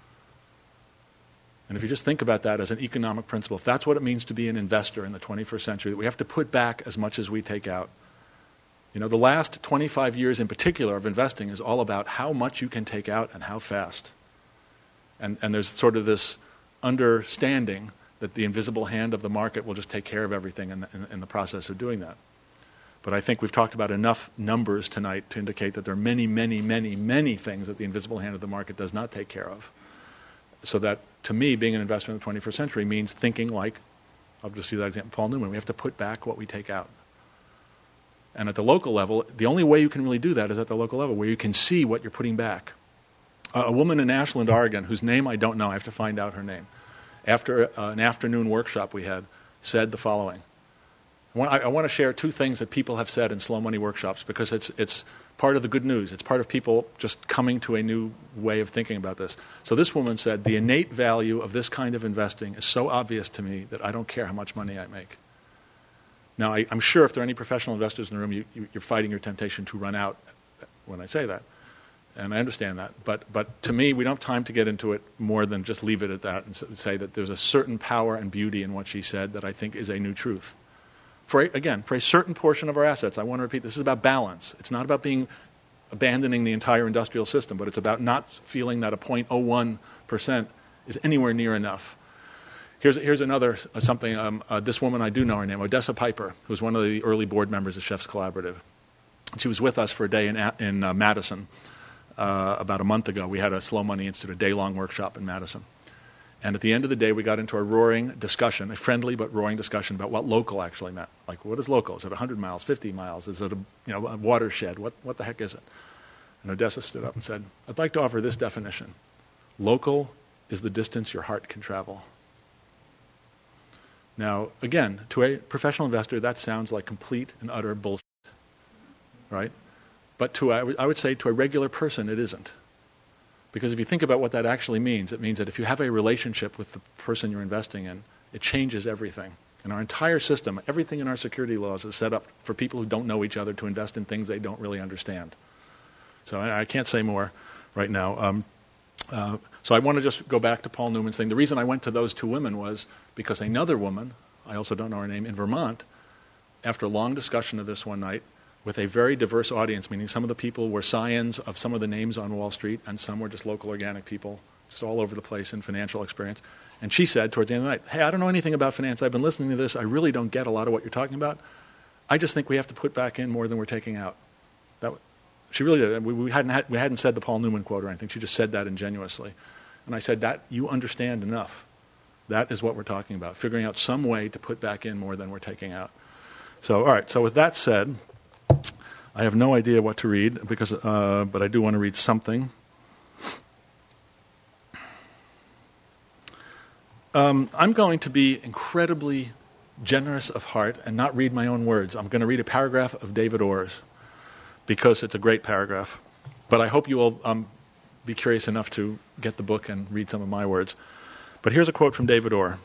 And if you just think about that as an economic principle, if that's what it means to be an investor in the twenty-first century, that we have to put back as much as we take out. You know, the last twenty-five years in particular of investing is all about how much you can take out and how fast. And, and there's sort of this understanding that the invisible hand of the market will just take care of everything in the, in, in the process of doing that. But I think we've talked about enough numbers tonight to indicate that there are many, many, many, many things that the invisible hand of the market does not take care of. So that, to me, being an investor in the twenty-first century means thinking like, I'll just use that example, Paul Newman, we have to put back what we take out. And at the local level, the only way you can really do that is at the local level, where you can see what you're putting back. Uh, a woman in Ashland, Oregon, whose name I don't know, I have to find out her name, after uh, an afternoon workshop we had, said the following. I want, I, I want to share two things that people have said in slow money workshops because it's, it's part of the good news. It's part of people just coming to a new way of thinking about this. So this woman said, the innate value of this kind of investing is so obvious to me that I don't care how much money I make. Now, I, I'm sure if there are any professional investors in the room, you, you, you're fighting your temptation to run out when I say that. And I understand that. But, but to me, we don't have time to get into it more than just leave it at that and say that there's a certain power and beauty in what she said that I think is a new truth. For a, again, for a certain portion of our assets, I want to repeat, this is about balance. It's not about being abandoning the entire industrial system, but it's about not feeling that a zero point zero one percent is anywhere near enough. Here's, here's another uh, something. Um, uh, this woman, I do know her name, Odessa Piper, who was one of the early board members of Chefs Collaborative. She was with us for a day in, in uh, Madison uh, about a month ago. We had a Slow Money Institute, a day-long workshop in Madison. And at the end of the day, we got into a roaring discussion, a friendly but roaring discussion about what local actually meant. Like, what is local? Is it one hundred miles, fifty miles? Is it a, you know, a watershed? What, what the heck is it? And Odessa stood up and said, I'd like to offer this definition. Local is the distance your heart can travel. Now, again, to a professional investor, that sounds like complete and utter bullshit, right? But to, I, w- I would say to a regular person, it isn't. Because if you think about what that actually means, it means that if you have a relationship with the person you're investing in, it changes everything. And our entire system, everything in our security laws is set up for people who don't know each other to invest in things they don't really understand. So I, I can't say more right now. Um, uh, so I want to just go back to Paul Newman's thing. The reason I went to those two women was because another woman, I also don't know her name, in Vermont, after a long discussion of this one night, with a very diverse audience, meaning some of the people were scions of some of the names on Wall Street, and some were just local organic people, just all over the place in financial experience. And she said towards the end of the night, hey, I don't know anything about finance. I've been listening to this. I really don't get a lot of what you're talking about. I just think we have to put back in more than we're taking out. That, she really did. We, we, hadn't had, we hadn't said the Paul Newman quote or anything. She just said that ingenuously. And I said, that you understand enough. That is what we're talking about, figuring out some way to put back in more than we're taking out. So, all right, so with that said, I have no idea what to read, because, uh, but I do want to read something. Um, I'm going to be incredibly generous of heart and not read my own words. I'm going to read a paragraph of David Orr's, because it's a great paragraph. But I hope you will um, be curious enough to get the book and read some of my words. But here's a quote from David Orr.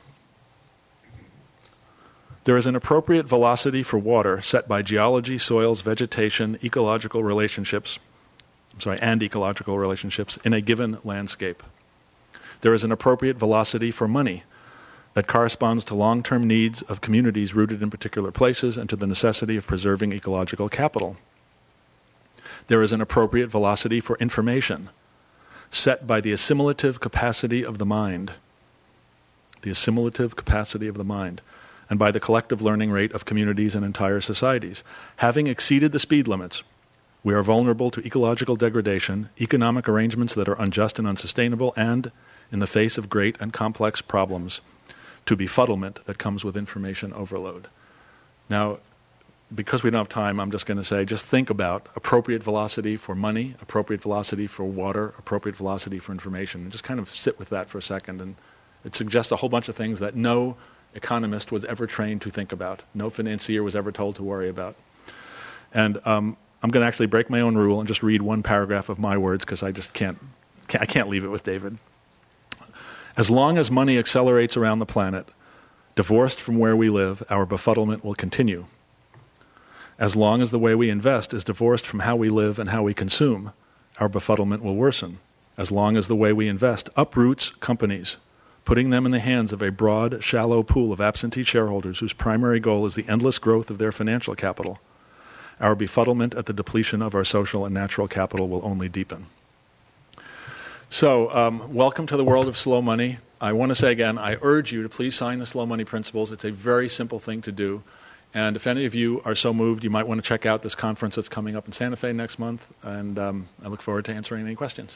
There is an appropriate velocity for water set by geology, soils, vegetation, ecological relationships, I'm sorry, and ecological relationships in a given landscape. There is an appropriate velocity for money that corresponds to long-term needs of communities rooted in particular places and to the necessity of preserving ecological capital. There is an appropriate velocity for information set by the assimilative capacity of the mind, the assimilative capacity of the mind, and by the collective learning rate of communities and entire societies. Having exceeded the speed limits, we are vulnerable to ecological degradation, economic arrangements that are unjust and unsustainable, and, in the face of great and complex problems, to befuddlement that comes with information overload. Now, because we don't have time, I'm just going to say just think about appropriate velocity for money, appropriate velocity for water, appropriate velocity for information, and just kind of sit with that for a second. And it suggests a whole bunch of things that no economist was ever trained to think about, no financier was ever told to worry about. And um, I'm going to actually break my own rule and just read one paragraph of my words because I just can't, can't, I can't leave it with David. As long as money accelerates around the planet, divorced from where we live, our befuddlement will continue. As long as the way we invest is divorced from how we live and how we consume, our befuddlement will worsen. As long as the way we invest uproots companies, putting them in the hands of a broad, shallow pool of absentee shareholders whose primary goal is the endless growth of their financial capital, our befuddlement at the depletion of our social and natural capital will only deepen. So, um, welcome to the world of slow money. I want to say again, I urge you to please sign the Slow Money Principles. It's a very simple thing to do. And if any of you are so moved, you might want to check out this conference that's coming up in Santa Fe next month. And um, I look forward to answering any questions.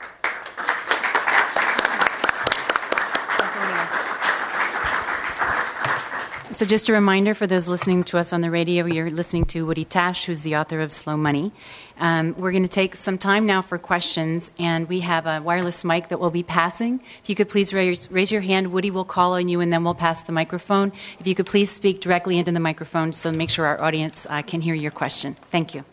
So just a reminder for those listening to us on the radio, you're listening to Woody Tasch, who's the author of Slow Money. Um, we're going to take some time now for questions, and we have a wireless mic that we'll be passing. If you could please raise, raise your hand, Woody will call on you, and then we'll pass the microphone. If you could please speak directly into the microphone so make sure our audience uh, can hear your question. Thank you.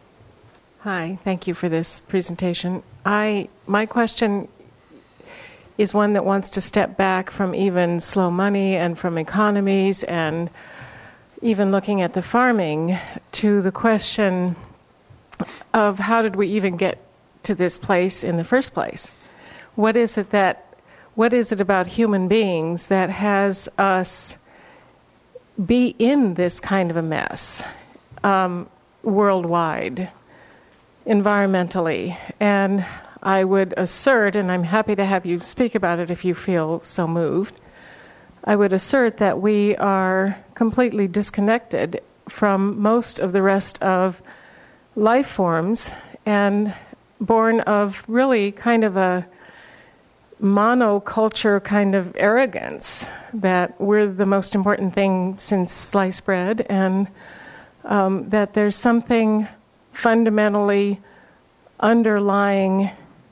Hi, thank you for this presentation. I my question is one that wants to step back from even slow money and from economies and even looking at the farming to the question of how did we even get to this place in the first place? What is it that, what is it about human beings that has us be in this kind of a mess um, worldwide, environmentally? And I would assert, and I'm happy to have you speak about it if you feel so moved, I would assert that we are completely disconnected from most of the rest of life forms and born of really kind of a monoculture kind of arrogance that we're the most important thing since sliced bread, and um, that there's something fundamentally underlying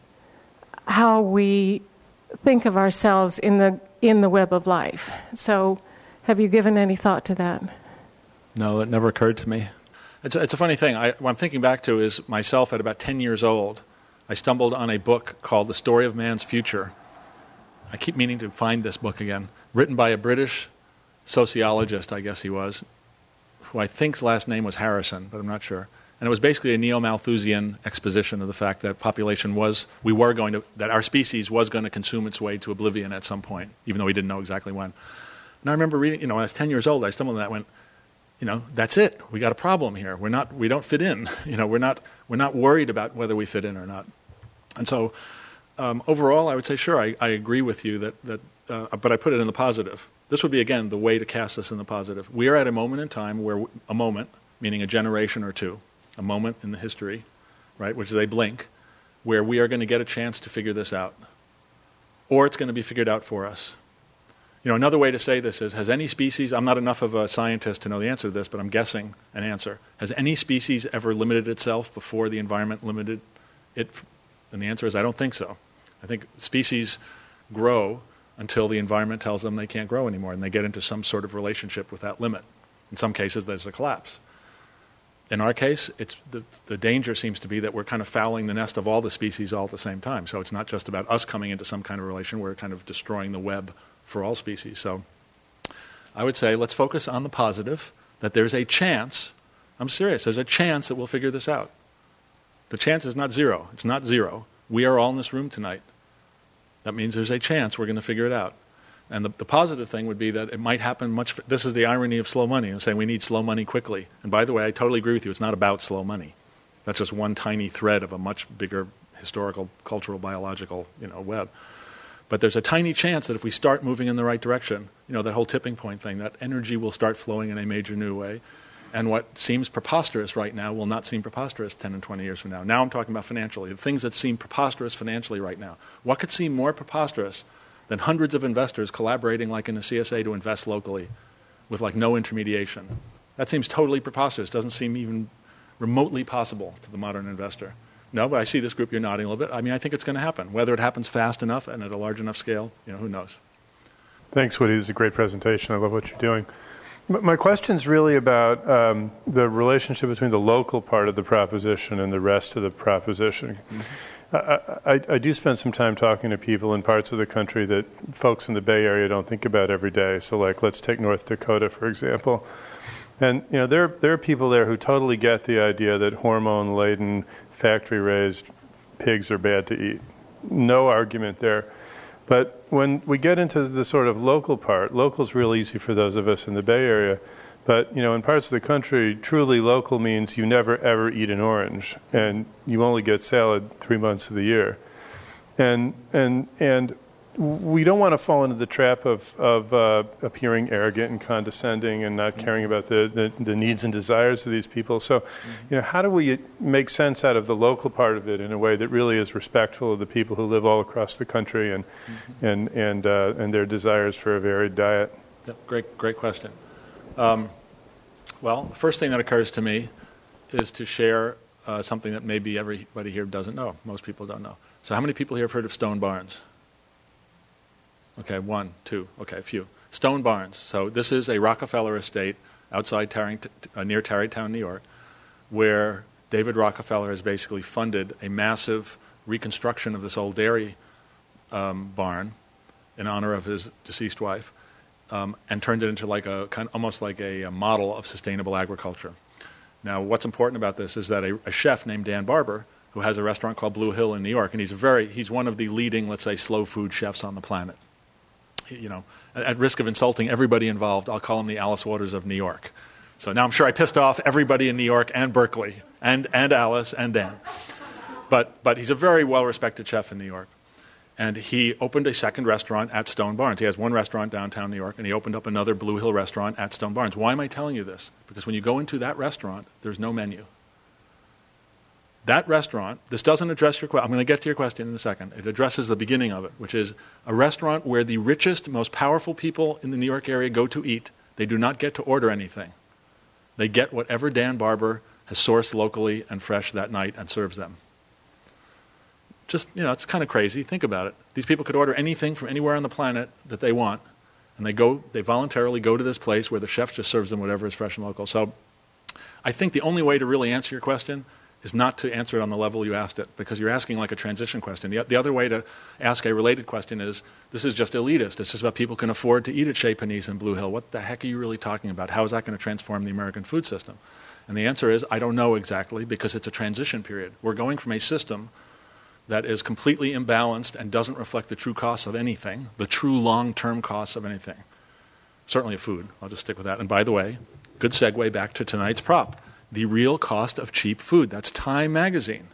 how we think of ourselves in the in the web of life. So, have you given any thought to that? No, it never occurred to me. It's a, it's a funny thing. I, what I'm thinking back to is myself at about ten years old. I stumbled on a book called The Story of Man's Future. I keep meaning to find this book again. Written by a British sociologist, I guess he was, who I think's last name was Harrison, but I'm not sure. And it was basically a neo-Malthusian exposition of the fact that population was, we were going to, that our species was going to consume its way to oblivion at some point, even though we didn't know exactly when. And I remember reading, you know, when I was ten years old, I stumbled on that and went, you know, that's it. We got a problem here. We're not, we don't fit in. You know, we're not, we're not worried about whether we fit in or not. And so, um, overall, I would say, sure, I, I agree with you that, that uh, but I put it in the positive. This would be, again, the way to cast this in the positive. We are at a moment in time where, a moment, meaning a generation or two, a moment in the history, right, which is a blink, where we are going to get a chance to figure this out. Or it's going to be figured out for us. You know, another way to say this is, has any species, I'm not enough of a scientist to know the answer to this, but I'm guessing an answer. Has any species ever limited itself before the environment limited it? And the answer is, I don't think so. I think species grow until the environment tells them they can't grow anymore, and they get into some sort of relationship with that limit. In some cases, there's a collapse. In our case, it's the, the danger seems to be that we're kind of fouling the nest of all the species all at the same time. So it's not just about us coming into some kind of relation. We're kind of destroying the web for all species. So I would say let's focus on the positive, that there's a chance, I'm serious, there's a chance that we'll figure this out. The chance is not zero. It's not zero. We are all in this room tonight. That means there's a chance we're going to figure it out. And the, the positive thing would be that it might happen much... F- this is the irony of slow money. I'm saying we need slow money quickly. And by the way, I totally agree with you. It's not about slow money. That's just one tiny thread of a much bigger historical, cultural, biological, you know, web. But there's a tiny chance that if we start moving in the right direction, you know, that whole tipping point thing, that energy will start flowing in a major new way. And what seems preposterous right now will not seem preposterous ten and twenty years from now. Now I'm talking about financially. The things that seem preposterous financially right now. What could seem more preposterous than hundreds of investors collaborating like in the C S A to invest locally with like no intermediation? That seems totally preposterous. Doesn't seem even remotely possible to the modern investor. No, but I see this group, you're nodding a little bit. I mean, I think it's going to happen. Whether it happens fast enough and at a large enough scale, you know, who knows? Thanks, Woody. This is a great presentation. I love what you're doing. My question is really about um, the relationship between the local part of the proposition and the rest of the proposition. Mm-hmm. I, I, I do spend some time talking to people in parts of the country that folks in the Bay Area don't think about every day. So, like, let's take North Dakota, for example. And, you know, there, there are people there who totally get the idea that hormone-laden, factory-raised pigs are bad to eat. No argument there. But when we get into the sort of local part, local's real easy for those of us in the Bay Area. But, you know, in parts of the country, truly local means you never, ever eat an orange. And you only get salad three months of the year. And and and we don't want to fall into the trap of, of uh, appearing arrogant and condescending and not caring about the, the, the needs and desires of these people. So, mm-hmm. you know, how do we make sense out of the local part of it in a way that really is respectful of the people who live all across the country and mm-hmm. and and uh, and their desires for a varied diet? Yep, great, great question. Um, well, the first thing that occurs to me is to share uh, something that maybe everybody here doesn't know. Most people don't know. So how many people here have heard of Stone Barns? Okay, one, two, okay, a few. Stone Barns. So this is a Rockefeller estate outside Tarrytown, uh, near Tarrytown, New York, where David Rockefeller has basically funded a massive reconstruction of this old dairy um, barn in honor of his deceased wife, um, and turned it into like a kind, almost like a, a model of sustainable agriculture. Now, what's important about this is that a, a chef named Dan Barber, who has a restaurant called Blue Hill in New York, and he's a very he's one of the leading, let's say, slow food chefs on the planet. You know, at risk of insulting everybody involved, I'll call him the Alice Waters of New York. So now I'm sure I pissed off everybody in New York and Berkeley, and, and Alice and Dan. But but he's a very well-respected chef in New York. And he opened a second restaurant at Stone Barns. He has one restaurant downtown New York, and he opened up another Blue Hill restaurant at Stone Barns. Why am I telling you this? Because when you go into that restaurant, there's no menu. That restaurant, this doesn't address your question. I'm going to get to your question in a second. It addresses the beginning of it, which is a restaurant where the richest, most powerful people in the New York area go to eat. They do not get to order anything. They get whatever Dan Barber has sourced locally and fresh that night and serves them. Just, you know, it's kind of crazy. Think about it. These people could order anything from anywhere on the planet that they want, and they go, they voluntarily go to this place where the chef just serves them whatever is fresh and local. So I think the only way to really answer your question is not to answer it on the level you asked it, because you're asking like a transition question. The, the other way to ask a related question is, this is just elitist. It's just about people can afford to eat at Chez Panisse and Blue Hill. What the heck are you really talking about? How is that going to transform the American food system? And the answer is, I don't know exactly, because it's a transition period. We're going from a system that is completely imbalanced and doesn't reflect the true costs of anything, the true long-term costs of anything. Certainly of food. I'll just stick with that. And by the way, good segue back to tonight's prop. The real cost of cheap food. That's Time magazine.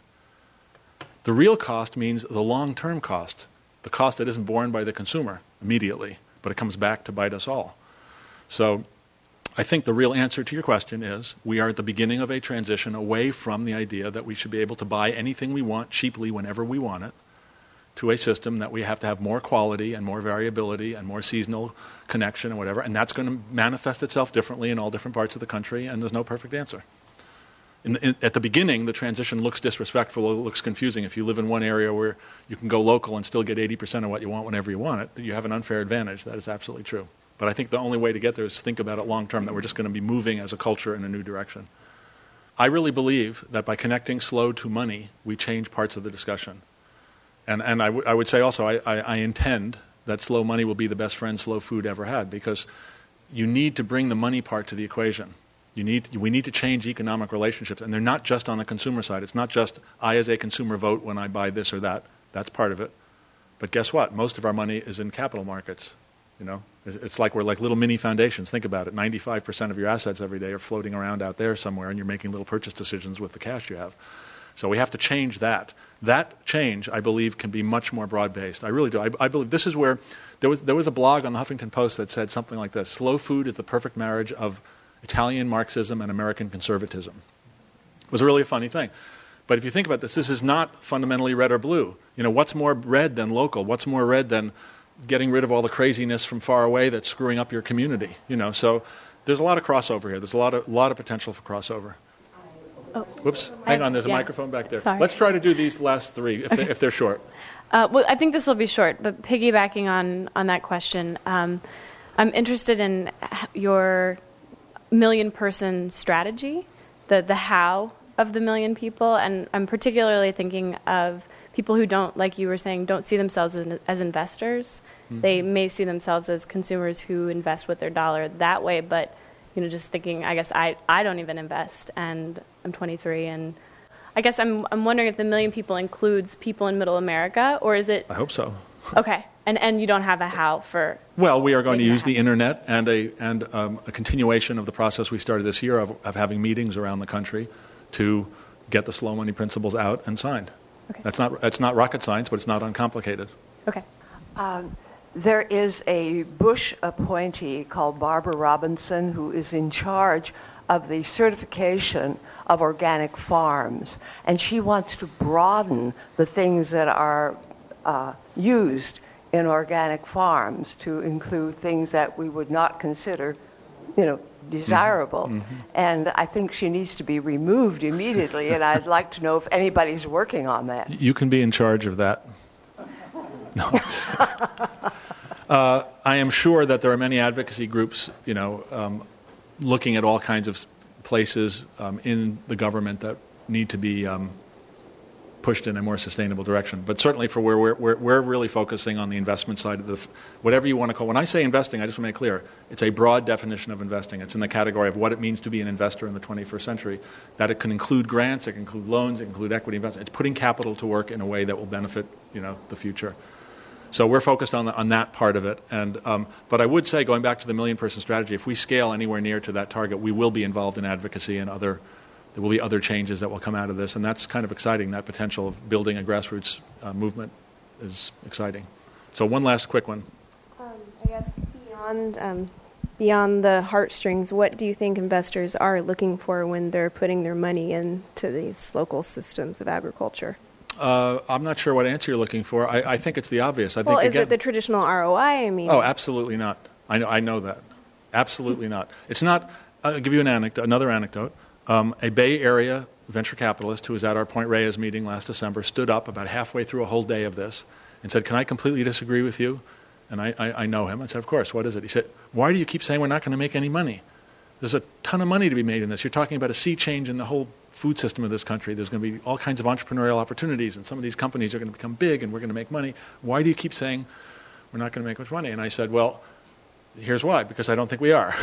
The real cost means the long-term cost, the cost that isn't borne by the consumer immediately, but it comes back to bite us all. So I think the real answer to your question is we are at the beginning of a transition away from the idea that we should be able to buy anything we want cheaply whenever we want it, to a system that we have to have more quality and more variability and more seasonal connection and whatever, and that's going to manifest itself differently in all different parts of the country, and there's no perfect answer. In, in, at the beginning, the transition looks disrespectful, it looks confusing. If you live in one area where you can go local and still get eighty percent of what you want whenever you want it, you have an unfair advantage. That is absolutely true. But I think the only way to get there is to think about it long term, that we're just going to be moving as a culture in a new direction. I really believe that by connecting slow to money, we change parts of the discussion. And, and I, w- I would say also, I, I, I intend that slow money will be the best friend slow food ever had, because you need to bring the money part to the equation. You need, we need to change economic relationships, and they're not just on the consumer side. It's not just I as a consumer vote when I buy this or that. That's part of it. But guess what? Most of our money is in capital markets. You know, it's like we're like little mini foundations. Think about it. ninety-five percent of your assets every day are floating around out there somewhere, and you're making little purchase decisions with the cash you have. So we have to change that. That change, I believe, can be much more broad-based. I really do. I, I believe this is where there was there was a blog on the Huffington Post that said something like this: slow food is the perfect marriage of Italian Marxism and American conservatism. It was really a funny thing. But if you think about this, this is not fundamentally red or blue. You know, what's more red than local? What's more red than getting rid of all the craziness from far away that's screwing up your community? You know, so There's a lot of crossover here. There's a lot of lot of potential for crossover. Oh. Whoops. Hang I, on. There's yeah. a microphone back there. Sorry. Let's try to do these last three if, they, if they're short. Uh, well, I think this will be short, but piggybacking on, on that question, um, I'm interested in your million-person strategy, the, the how of the million people, and I'm particularly thinking of people who don't, like you were saying, don't see themselves as, as investors. Mm-hmm. They may see themselves as consumers who invest with their dollar that way, but you know, just thinking, I guess I, I don't even invest, and I'm twenty-three, and I guess I'm I'm wondering if the million people includes people in Middle America, or is it? I hope so. Okay, and and you don't have a how for? Well, we are going to use the internet and a and um, a continuation of the process we started this year of, of having meetings around the country to get the slow money principles out and signed. Okay. That's not that's not rocket science, but it's not uncomplicated. Okay. Um, there is a Bush appointee called Barbara Robinson who is in charge of the certification of organic farms, and she wants to broaden the things that are uh, used in organic farms to include things that we would not consider, you know, desirable. Mm-hmm. And I think she needs to be removed immediately, and I'd like to know if anybody's working on that. You can be in charge of that. No. uh, I am sure that there are many advocacy groups, you know, um, looking at all kinds of places um, in the government that need to be um, pushed in a more sustainable direction. But certainly for where we're, we're, we're really focusing on the investment side of the, whatever you want to call. When I say investing, I just want to make clear, it's a broad definition of investing. It's in the category of what it means to be an investor in the twenty-first century, that it can include grants, it can include loans, it can include equity investment. It's putting capital to work in a way that will benefit, you know, the future. So we're focused on the, on that part of it. And um, but I would say, going back to the million-person strategy, if we scale anywhere near to that target, we will be involved in advocacy and other. There will be other changes that will come out of this, and that's kind of exciting. That potential of building a grassroots uh, movement is exciting. So one last quick one. Um, I guess beyond um, beyond the heartstrings, what do you think investors are looking for when they're putting their money into these local systems of agriculture? Uh, I'm not sure what answer you're looking for. I, I think it's the obvious. I well, think is again, it the traditional R O I? I mean, oh, absolutely not. I know, I know that. Absolutely not. It's not. I'll give you an anecdote. Another anecdote. Um, a Bay Area venture capitalist who was at our Point Reyes meeting last December stood up about halfway through a whole day of this and said, "Can I completely disagree with you?" And I, I, I know him. I said, "Of course. What is it?" He said, "Why do you keep saying we're not going to make any money? There's a ton of money to be made in this. You're talking about a sea change in the whole food system of this country. There's going to be all kinds of entrepreneurial opportunities, and some of these companies are going to become big, and we're going to make money. Why do you keep saying we're not going to make much money?" And I said, "Well, here's why, because I don't think we are."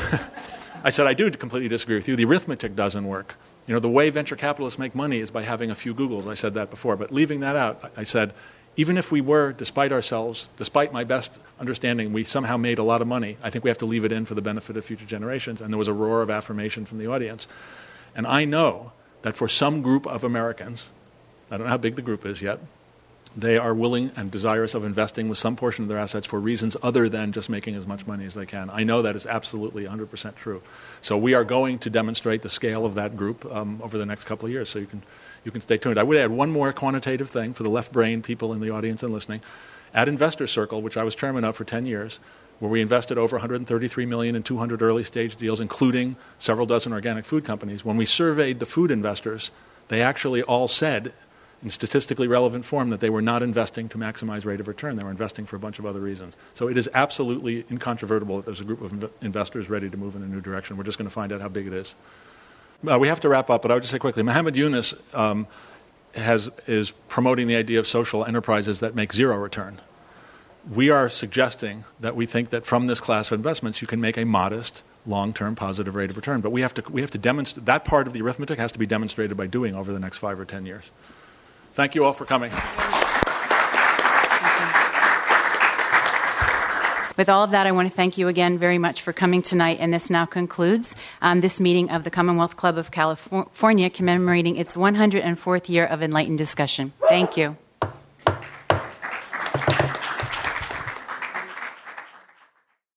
I said, "I do completely disagree with you. The arithmetic doesn't work. You know, the way venture capitalists make money is by having a few Googles." I said that before. But leaving that out, I said, even if we were, despite ourselves, despite my best understanding, we somehow made a lot of money, I think we have to leave it in for the benefit of future generations. And there was a roar of affirmation from the audience. And I know that for some group of Americans, I don't know how big the group is yet, they are willing and desirous of investing with some portion of their assets for reasons other than just making as much money as they can. I know that is absolutely one hundred percent true. So we are going to demonstrate the scale of that group um, over the next couple of years, so you can you can stay tuned. I would add one more quantitative thing for the left-brain people in the audience and listening. At Investor Circle, which I was chairman of for ten years, where we invested over one hundred thirty-three million dollars in two hundred early-stage deals, including several dozen organic food companies, when we surveyed the food investors, they actually all said, in statistically relevant form, that they were not investing to maximize rate of return. They were investing for a bunch of other reasons. So it is absolutely incontrovertible that there's a group of inv- investors ready to move in a new direction. We're just going to find out how big it is. Uh, we have to wrap up, but I would just say quickly, Muhammad Yunus um, has, is promoting the idea of social enterprises that make zero return. We are suggesting that we think that from this class of investments you can make a modest, long-term positive rate of return. But we have to, we have to demonstrate, that part of the arithmetic has to be demonstrated by doing over the next five or ten years. Thank you all for coming. With all of that, I want to thank you again very much for coming tonight, and this now concludes um, this meeting of the Commonwealth Club of California commemorating its one hundred fourth year of enlightened discussion. Thank you.